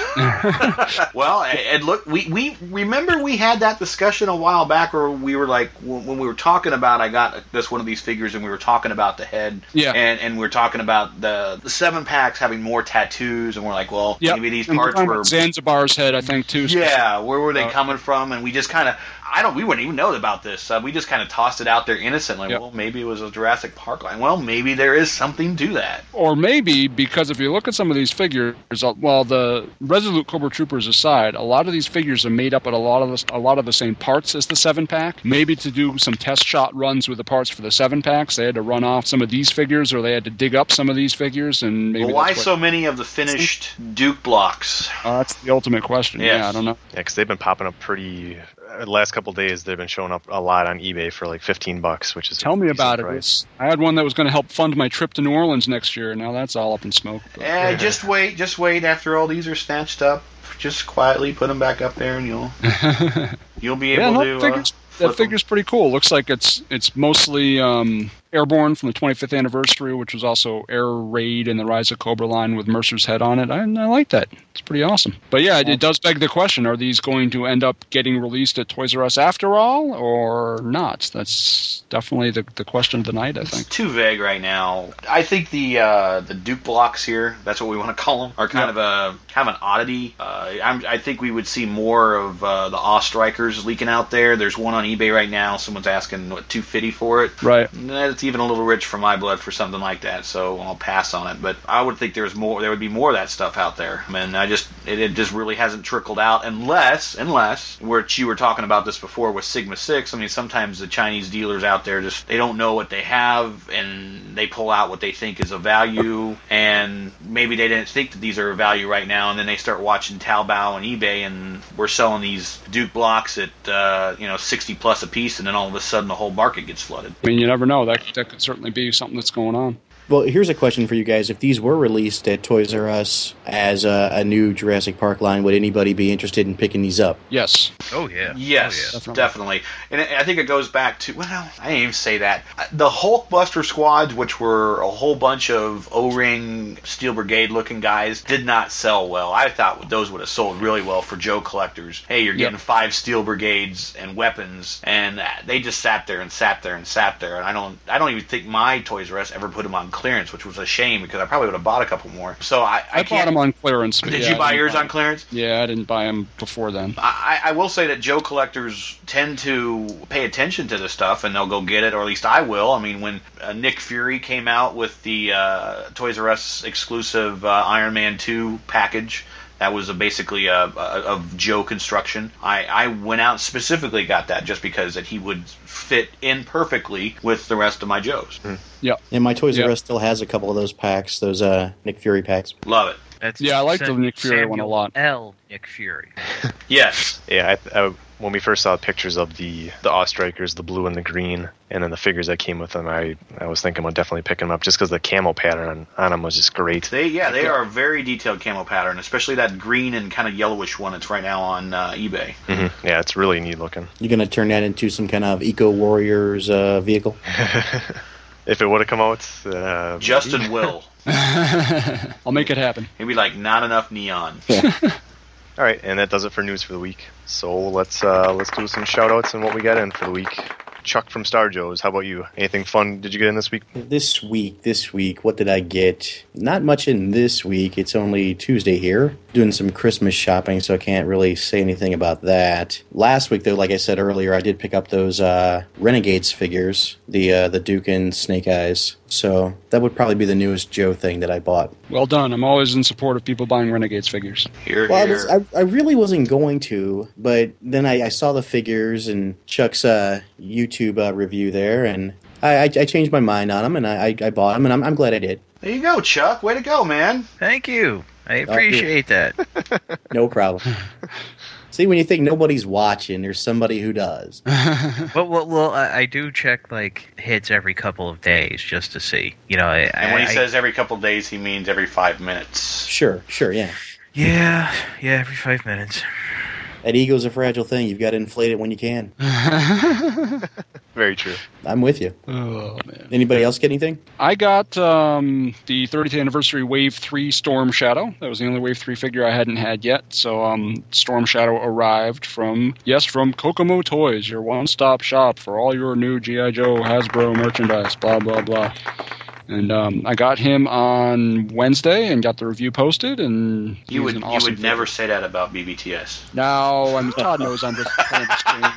A: Well, and look, we remember we had that discussion a while back where we were like, when we were talking about, I got this one of these figures and we were talking about the head.
B: Yeah.
A: And we were talking about the 7-packs having more tattoos, and we're like, well, maybe these parts were...
B: Zanzibar's head, I think, too.
A: Yeah, where were they coming from? And we just kind of... we wouldn't even know about this. We just kind of tossed it out there innocently. Well, maybe it was a Jurassic Park line. Well, maybe there is something to that.
B: Or maybe, because if you look at some of these figures, well, the Resolute Cobra Troopers aside, a lot of these figures are made up at a lot of the same parts as the 7-pack. Maybe to do some test shot runs with the parts for the 7-packs, they had to run off some of these figures, or they had to dig up some of these figures, and maybe.
A: Well, why so many of the finished Duke blocks?
B: That's the ultimate question.
A: Yes.
B: Yeah, I don't know.
C: Yeah, because they've been popping up pretty. The last couple of days, they've been showing up a lot on eBay for like $15, which is
B: tell me about it. I had one that was going to help fund my trip to New Orleans next year. Now that's all up in smoke.
A: But. Just wait. After all these are snatched up, just quietly put them back up there, and you'll be able to.
B: That figure's pretty cool. Looks like it's mostly Airborne from the 25th anniversary, which was also Air Raid and the Rise of Cobra line with Mercer's head on it. I like that. It's pretty awesome. But yeah, it does beg the question, are these going to end up getting released at Toys R Us after all, or not? That's definitely the question of the night, I think.
A: It's too vague right now. I think the Duke blocks here, that's what we want to call them, are kind of an oddity. I think we would see more of the Awe-Strikers leaking out there. There's one on eBay right now. Someone's asking $250 for it.
B: Right.
A: It's even a little rich for my blood for something like that, so I'll pass on it. But I would think there would be more of that stuff out there. I mean, it just really hasn't trickled out unless you were talking about this before with Sigma 6. I mean, sometimes the Chinese dealers out there they don't know what they have, and they pull out what they think is a value, and maybe they didn't think that these are a value right now, and then they start watching Taobao and eBay, and we're selling these Duke blocks at 60 plus a piece, and then all of a sudden the whole market gets flooded.
B: I mean, you never know. That could certainly be something that's going on.
E: Well, here's a question for you guys. If these were released at Toys R Us as a new Jurassic Park line, would anybody be interested in picking these up?
B: Yes.
D: Oh, yeah.
A: Yes,
D: Oh, yeah.
A: definitely. And I think it goes back to, well, I didn't even say that. The Hulkbuster squads, which were a whole bunch of O-ring Steel Brigade-looking guys, did not sell well. I thought those would have sold really well for Joe collectors. Hey, you're getting 5 Steel Brigades and weapons, and they just sat there and sat there and sat there. And I don't even think my Toys R Us ever put them on clearance, which was a shame because I probably would have bought a couple more. So I
B: bought them on clearance.
A: Did you buy yours on clearance?
B: Yeah, I didn't buy them before then.
A: I will say that Joe collectors tend to pay attention to this stuff, and they'll go get it, or at least I will. I mean, when Nick Fury came out with the Toys R Us exclusive Iron Man 2 package, that was basically a Joe construction. I went out and specifically got that just because that he would fit in perfectly with the rest of my Joes.
B: Yeah.
E: And my Toys R Us still has a couple of those packs, those Nick Fury packs.
A: Love it.
B: I like the Nick Fury one a lot.
D: Nick Fury.
A: Yes.
C: Yeah, when we first saw pictures of the Ostrikers, the blue and the green, and then the figures that came with them, I was thinking about definitely picking them up just because the camo pattern on them was just great.
A: They are a very detailed camo pattern, especially that green and kind of yellowish one that's right now on eBay.
C: Mm-hmm. Yeah, it's really neat looking.
E: You going to turn that into some kind of Eco Warriors vehicle?
C: If it would have come out,
A: Justin will.
B: I'll make it happen.
A: He'd be like, not enough neon.
C: All right, and that does it for news for the week. So let's do some shout-outs and what we got in for the week. Chuck from Star Joe's, how about you? Anything fun did you get in this week?
E: This week, what did I get? Not much in this week. It's only Tuesday here. Doing some Christmas shopping, so I can't really say anything about that. Last week, though, like I said earlier, I did pick up those Renegades figures, the Duke and Snake Eyes. So that would probably be the newest Joe thing that I bought.
B: Well done. I'm always in support of people buying Renegades figures.
E: Well, I really wasn't going to, but then I saw the figures and Chuck's YouTube review there, and I changed my mind on them, and I bought them, and I'm glad I did.
A: There you go, Chuck. Way to go, man.
D: Thank you. I appreciate that.
E: No problem. See, when you think nobody's watching, there's somebody who does.
D: Well, I do check like hits every couple of days just to see. You know,
A: and when he says every couple of days, he means every 5 minutes.
E: Sure, yeah.
D: Yeah, every 5 minutes.
E: That ego's a fragile thing. You've got to inflate it when you can.
C: Very true.
E: I'm with you.
B: Oh, man.
E: Anybody else get anything?
B: I got the 30th anniversary Wave 3 Storm Shadow. That was the only Wave 3 figure I hadn't had yet. So Storm Shadow arrived from Kokomo Toys, your one-stop shop for all your new G.I. Joe Hasbro merchandise, blah, blah, blah. And I got him on Wednesday and got the review posted. And
A: you would never say that about BBTS.
B: No, Todd knows I'm just playing the screen.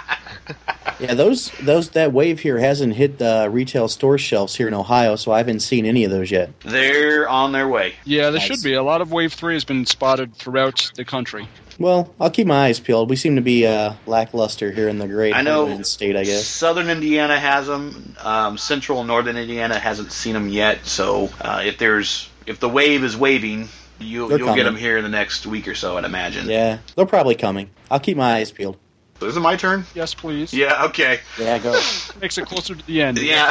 E: Yeah, that wave here hasn't hit the retail store shelves here in Ohio, so I haven't seen any of those yet.
A: They're on their way.
B: Yeah, there should be. A lot of Wave 3 has been spotted throughout the country.
E: Well, I'll keep my eyes peeled. We seem to be lackluster here in the great state, I guess.
A: Southern Indiana has them. Central and Northern Indiana hasn't seen them yet. So if the wave is waving, you'll get them here in the next week or so, I'd imagine.
E: Yeah, they're probably coming. I'll keep my eyes peeled.
A: Is it my turn?
B: Yes, please.
A: Yeah, okay.
E: Yeah, go.
B: Makes it closer to the end.
A: Yeah.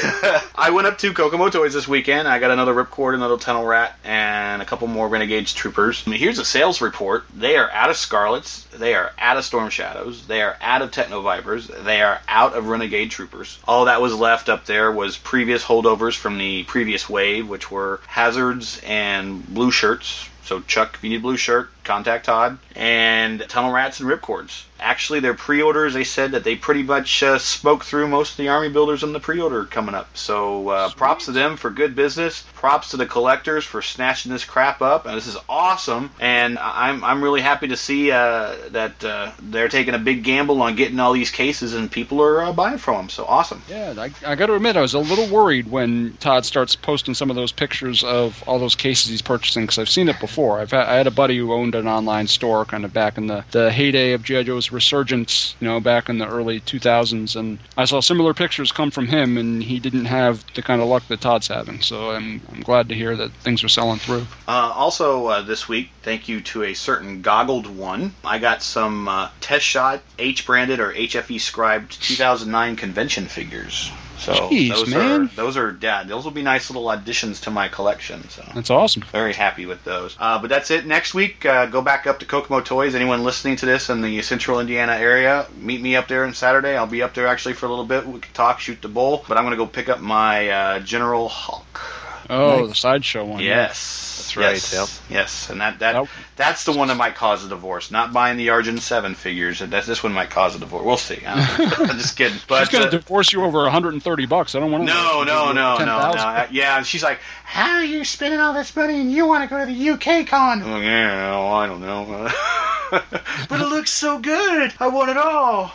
A: I went up to Kokomo Toys this weekend. I got another Ripcord, another Tunnel Rat, and a couple more Renegades Troopers. Here's a sales report. They are out of Scarlets. They are out of Storm Shadows. They are out of Techno Vipers. They are out of Renegade Troopers. All that was left up there was previous holdovers from the previous wave, which were Hazards and Blue Shirts. So, Chuck, if you need a blue shirt, contact Todd. And Tunnel Rats and Ripcords. Actually, their pre-orders, they said that they pretty much spoke through most of the Army builders on the pre-order coming up. So, props to them for good business. Props to the collectors for snatching this crap up. And this is awesome. And I'm really happy to see that they're taking a big gamble on getting all these cases and people are buying from them. So, awesome.
B: Yeah, I got to admit, I was a little worried when Todd starts posting some of those pictures of all those cases he's purchasing, because I've seen it before. I had a buddy who owned an online store kind of back in the heyday of G.I. Joe's resurgence, back in the early 2000s, and I saw similar pictures come from him, and he didn't have the kind of luck that Todd's having, so I'm glad to hear that things are selling through.
A: Also, this week, thank you to a certain Goggled One, I got some test shot H-branded or HFE scribed 2009 convention figures. So
B: Jeez,
A: those will be nice little additions to my collection. So
B: that's awesome.
A: Very happy with those. But that's it. Next week, go back up to Kokomo Toys. Anyone listening to this in the Central Indiana area, meet me up there on Saturday. I'll be up there actually for a little bit. We can talk, shoot the bull. But I'm going to go pick up my General Hulk.
B: Oh,
E: Nice.
B: The sideshow one.
A: Yes.
C: That's right, yep.
A: Yes, and that's the one that might cause a divorce. Not buying the Argent 7 figures. This one might cause a divorce. We'll see. I'm just kidding. But
B: she's going to divorce you over $130. I don't want to.
A: No. Yeah, she's like, how are you spending all this money and you want to go to the UK con? I'm like, yeah, well, I don't know. But it looks so good. I want it all.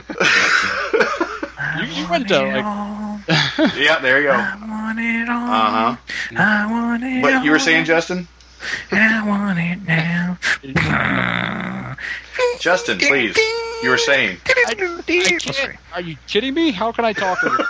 B: You went to
A: Yeah, there you go.
D: I want it all.
A: Uh-huh.
D: I want it
A: But
D: all.
A: you were saying, Justin?
D: I want it now.
A: Justin, please. You were saying.
B: I can't. Are you kidding me? How can I talk over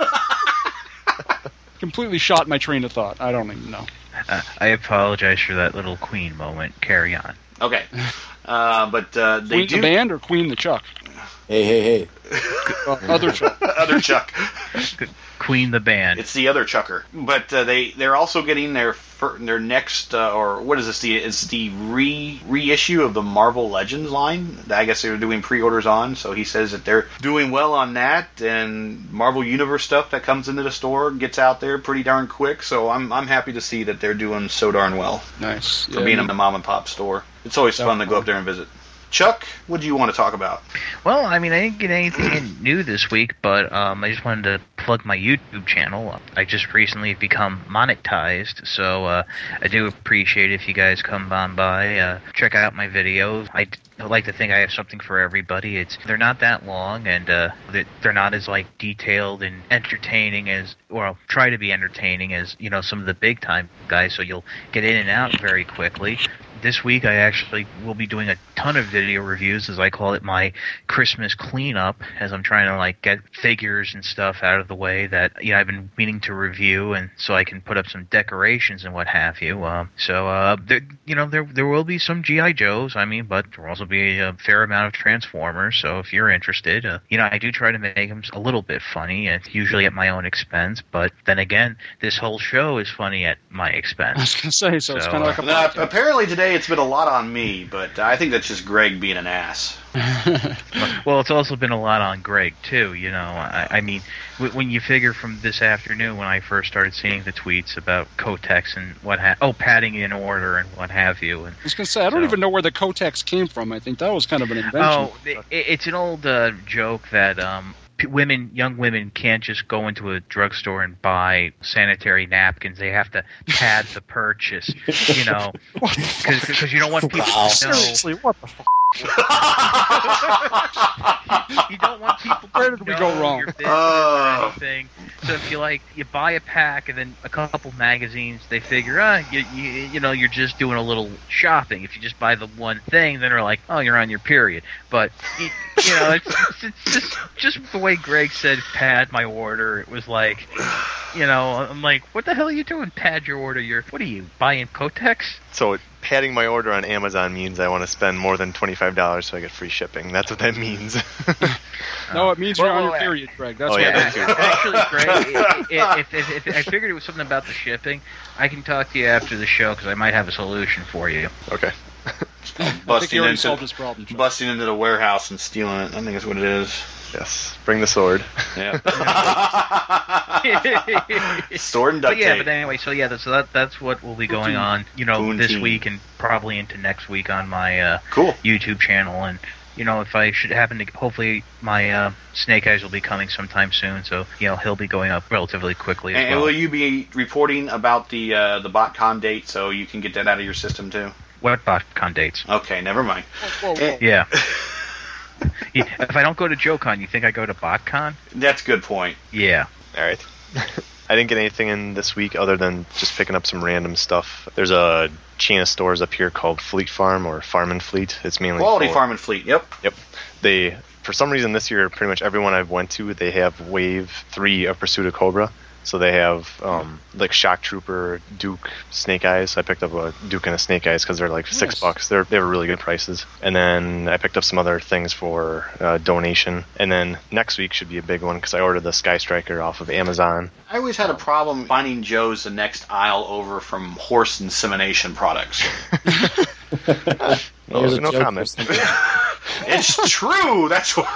B: Completely shot my train of thought. I don't even know.
D: I apologize for that little Queen moment. Carry on.
A: Okay. But they
B: Queen
A: do...
B: the band or Queen the Chuck?
E: Hey.
B: Other Chuck.
A: Other Chuck.
D: Queen the band.
A: It's the other Chucker. But they're also getting their next, or what is this? It's the reissue of the Marvel Legends line. I guess they were doing pre-orders on, so he says that they're doing well on that, and Marvel Universe stuff that comes into the store gets out there pretty darn quick, so I'm happy to see that they're doing so darn well.
B: Nice.
A: For being a mom and pop store. It's always fun to go up there and visit. Chuck, what do you want to talk about?
D: Well, I mean, I didn't get anything new this week, but I just wanted to plug my YouTube channel. I just recently become monetized, so I do appreciate it if you guys come on by, check out my videos. I like to think I have something for everybody. They're not that long, and they're not as like detailed and entertaining as, well, try to be entertaining as, you know, some of the big time guys. So you'll get in and out very quickly. This week I actually will be doing a ton of video reviews, as I call it, my Christmas cleanup, as I'm trying to like get figures and stuff out of the way that I've been meaning to review, and so I can put up some decorations and what have you. There will be some G.I. Joes, but there will also be a fair amount of Transformers. So if you're interested, I do try to make them a little bit funny, and usually at my own expense. But then again, this whole show is funny at my expense.
B: I was going to say, so it's kind of like a podcast.
A: Apparently today it's been a lot on me, but I think that's just Greg being an ass.
D: Well, it's also been a lot on Greg, too, I mean, when you figure from this afternoon when I first started seeing the tweets about Kotex and padding in order and what have you. And
B: I was going to say, I don't even know where the Kotex came from. I think that was kind of an invention.
D: Oh, it's an old joke that young women can't just go into a drugstore and buy sanitary napkins. They have to pad the purchase, because you don't want people to know.
B: Seriously, what the fuck?
D: You don't want people to
B: Where did we go wrong?
D: Your business or anything. So if you buy a pack and then a couple magazines, they figure, you're just doing a little shopping. If you just buy the one thing, then they're like, oh, you're on your period. But it's just the way Greg said, pad my order. It was like, I'm like, what the hell are you doing? Pad your order? What are you buying, Kotex?
C: So padding my order on Amazon means I want to spend more than $25 so I get free shipping. That's what that means.
B: No, it means you're on your period, Greg. That's what
C: that
B: it
C: too.
D: Actually, Greg, if I figured it was something about the shipping, I can talk to you after the show because I might have a solution for you.
C: Okay.
A: Busting
B: solved this problem.
A: Busting into the warehouse and stealing it. I think that's what it is.
C: Yes. Bring the sword.
A: Yeah. Sword and duct tape.
D: But anyway, so that's what will be going on, this week and probably into next week on my
A: cool
D: YouTube channel. And if I should happen to, hopefully my Snake Eyes will be coming sometime soon, so he'll be going up relatively quickly. As
A: and
D: well.
A: will you be reporting about the BotCon date so you can get that out of your system too?
D: What BotCon dates?
A: Okay, never mind.
B: Whoa.
D: Yeah. If I don't go to JoeCon, you think I go to BotCon?
A: That's a good point.
D: Yeah.
C: All right. I didn't get anything in this week other than just picking up some random stuff. There's a chain of stores up here called Fleet Farm or Farm and Fleet. It's mainly
A: Quality Farm and Fleet. Yep.
C: They, for some reason this year, pretty much everyone I've went to, they have Wave 3 of Pursuit of Cobra. So they have like Shock Trooper, Duke, Snake Eyes. I picked up a Duke and a Snake Eyes because they're like $6. They have really good prices. And then I picked up some other things for donation. And then next week should be a big one because I ordered the Sky Striker off of Amazon.
A: I always had a problem finding Joe's the next aisle over from horse insemination products.
C: No comment.
A: It's true. That's what.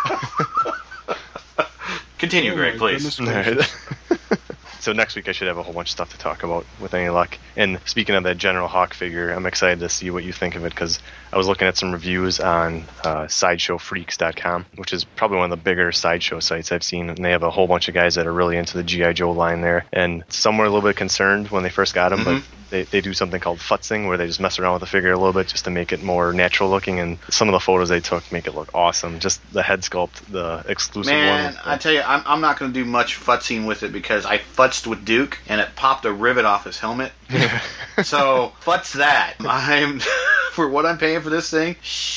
A: Continue, Greg, please.
C: So next week I should have a whole bunch of stuff to talk about with any luck. And speaking of that General Hawk figure, I'm excited to see what you think of it because I was looking at some reviews on SideshowFreaks.com, which is probably one of the bigger sideshow sites I've seen. And they have a whole bunch of guys that are really into the G.I. Joe line there. And some were a little bit concerned when they first got them, but they do something called futzing where they just mess around with the figure a little bit just to make it more natural looking. And some of the photos they took make it look awesome. Just the head sculpt, the exclusive one.
A: Man, I tell you, I'm not going to do much futzing with it because I futzed with Duke and it popped a rivet off his helmet. So, futz that. I'm for what I'm paying for this thing.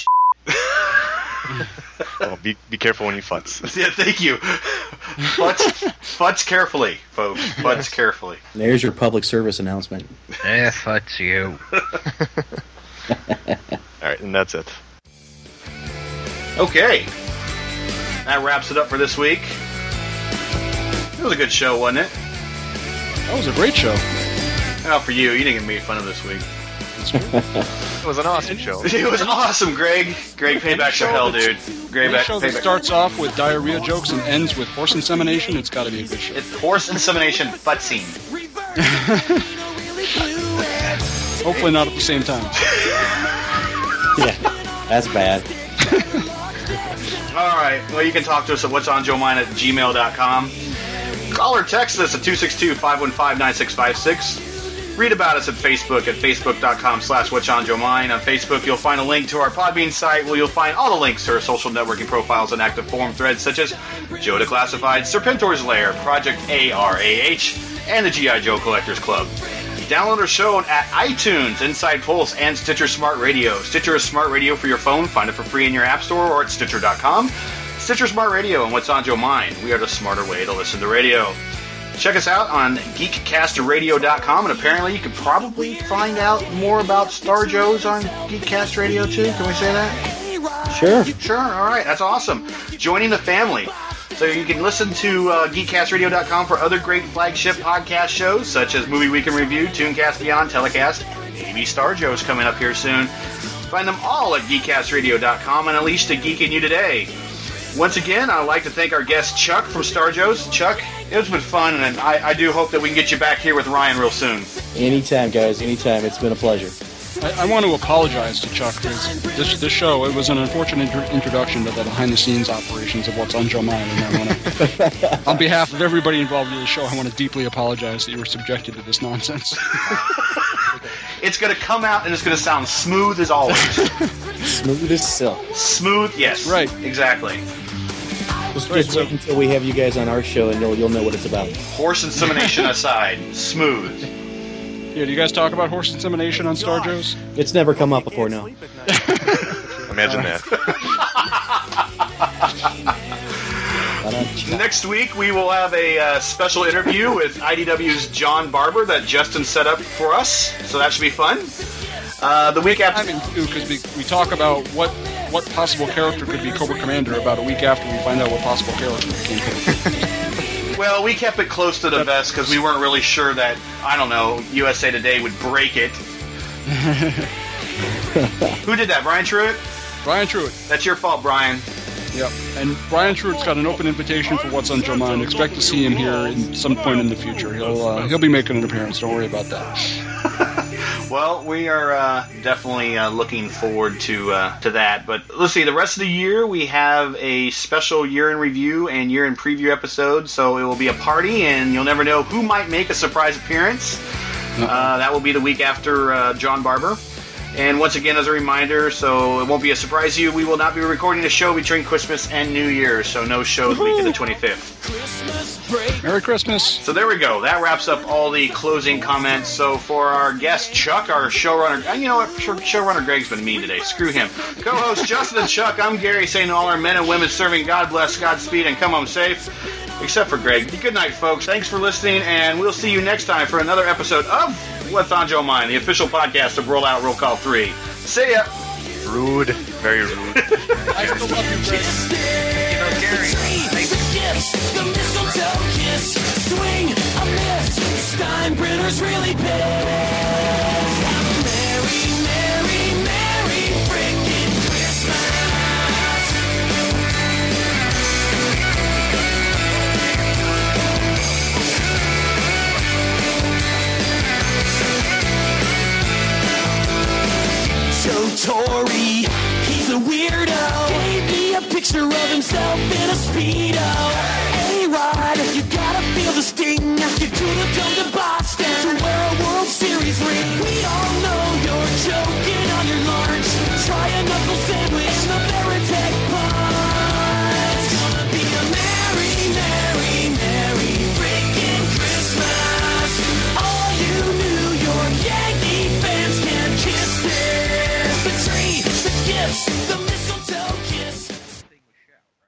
C: Well, be careful when you futz.
A: Yeah, thank you. Futz carefully, folks. Futz carefully.
E: There's your public service announcement.
D: Futz you.
C: All right, and that's it.
A: Okay. That wraps it up for this week. It was a good show, wasn't it?
B: That was a great show.
A: Well, for you. You didn't get made fun of this week.
C: It was an awesome show.
A: It was awesome, Greg. Greg, payback's for hell, dude. Greg,
B: a show that starts off with diarrhea jokes and ends with horse insemination. It's got to be a good show.
A: It's horse insemination futzing.
B: Hopefully not at the same time.
E: Yeah, that's bad.
A: All right. Well, you can talk to us at whatsonjoemine@gmail.com. Call or text us at 262-515-9656. Read about us at Facebook at facebook.com/whatsonjoemine. On Facebook, you'll find a link to our Podbean site where you'll find all the links to our social networking profiles and active forum threads such as Joe Declassified, Serpentor's Lair, Project ARAH, and the G.I. Joe Collectors Club. Download our show at iTunes, Inside Pulse, and Stitcher Smart Radio. Stitcher is smart radio for your phone. Find it for free in your app store or at Stitcher.com. Stitcher Smart Radio and What's on Joe Mind. We are the smarter way to listen to radio. Check us out on GeekCastRadio.com, and apparently you could probably find out more about Star Joes on Geekcast Radio too. Can we say that?
E: Sure.
A: Sure. All right. That's awesome. Joining the family. So you can listen to GeekCastRadio.com for other great flagship podcast shows, such as Movie Week in Review, Tooncast Beyond, Telecast, maybe Star Joe's coming up here soon. Find them all at GeekCastRadio.com and Unleash the Geek in You today. Once again, I'd like to thank our guest, Chuck from Star Joe's. Chuck, it's been fun, and I do hope that we can get you back here with Ryan real soon.
E: Anytime, guys. Anytime. It's been a pleasure.
B: I want to apologize to Chuck because this show, it was an unfortunate introduction to the behind-the-scenes operations of What's on Joe Mind. And I want to, on behalf of everybody involved in the show, I want to deeply apologize that you were subjected to this nonsense.
A: It's going to come out and it's going to sound smooth as always.
E: Smooth as silk.
A: Smooth, yes.
B: Right.
A: Exactly.
E: Just wait until we have you guys on our show and you'll know what it's about.
A: Horse insemination aside, smooth.
B: Yeah, do you guys talk about horse insemination on Star Joe's?
E: It's never come up before, no.
C: Imagine that.
A: Next week, we will have a special interview with IDW's John Barber that Justin set up for us, so that should be fun. The week after...
B: Because we talk about what possible character could be Cobra Commander about a week after we find out what possible character became Cobra Commander.
A: Well, we kept it close to the vest because we weren't really sure that, I don't know, USA Today would break it. Who did that? Brian Truitt?
B: Brian Truitt.
A: That's your fault, Brian.
B: Yep. And Brian Truitt's got an open invitation for What's on Joe Mind. Expect to see him here at some point in the future. He'll be making an appearance. Don't worry about that.
A: Well, we are definitely looking forward to that. But let's see, the rest of the year we have a special year in review and year in preview episode. So it will be a party, and you'll never know who might make a surprise appearance. That will be the week after John Barber. And once again, as a reminder, so it won't be a surprise to you, we will not be recording a show between Christmas and New Year's, so no show the week of the 25th.
B: Merry Christmas.
A: So there we go. That wraps up all the closing comments. So for our guest, Chuck, our showrunner, you know what? Showrunner Greg's been mean today. Screw him. Co-host Justin and Chuck, I'm Gary, saying to all our men and women serving, God bless, Godspeed, and come home safe. Except for Greg. Good night, folks. Thanks for listening, and we'll see you next time for another episode of What's on Joe Mind, the official podcast of Roll Out Roll Call 3. See ya.
C: Rude. Very rude.
B: I still love you, Greg.
F: The mistletoe kiss, swing a miss. Steinbrenner's really pissed. Merry, merry, merry frickin' Christmas. Joe Torre, he's a weirdo. Gave me a picture of himself in a Speedo. A-Rod, you gotta feel the sting. You could've come to Boston to wear a World Series ring. We all know you're joking on your lunch. Try a knuckle sandwich and the Veritech punch. It's gonna be a merry, merry, merry frickin' Christmas. All you New York Yankee fans can kiss this. The tree, the gifts,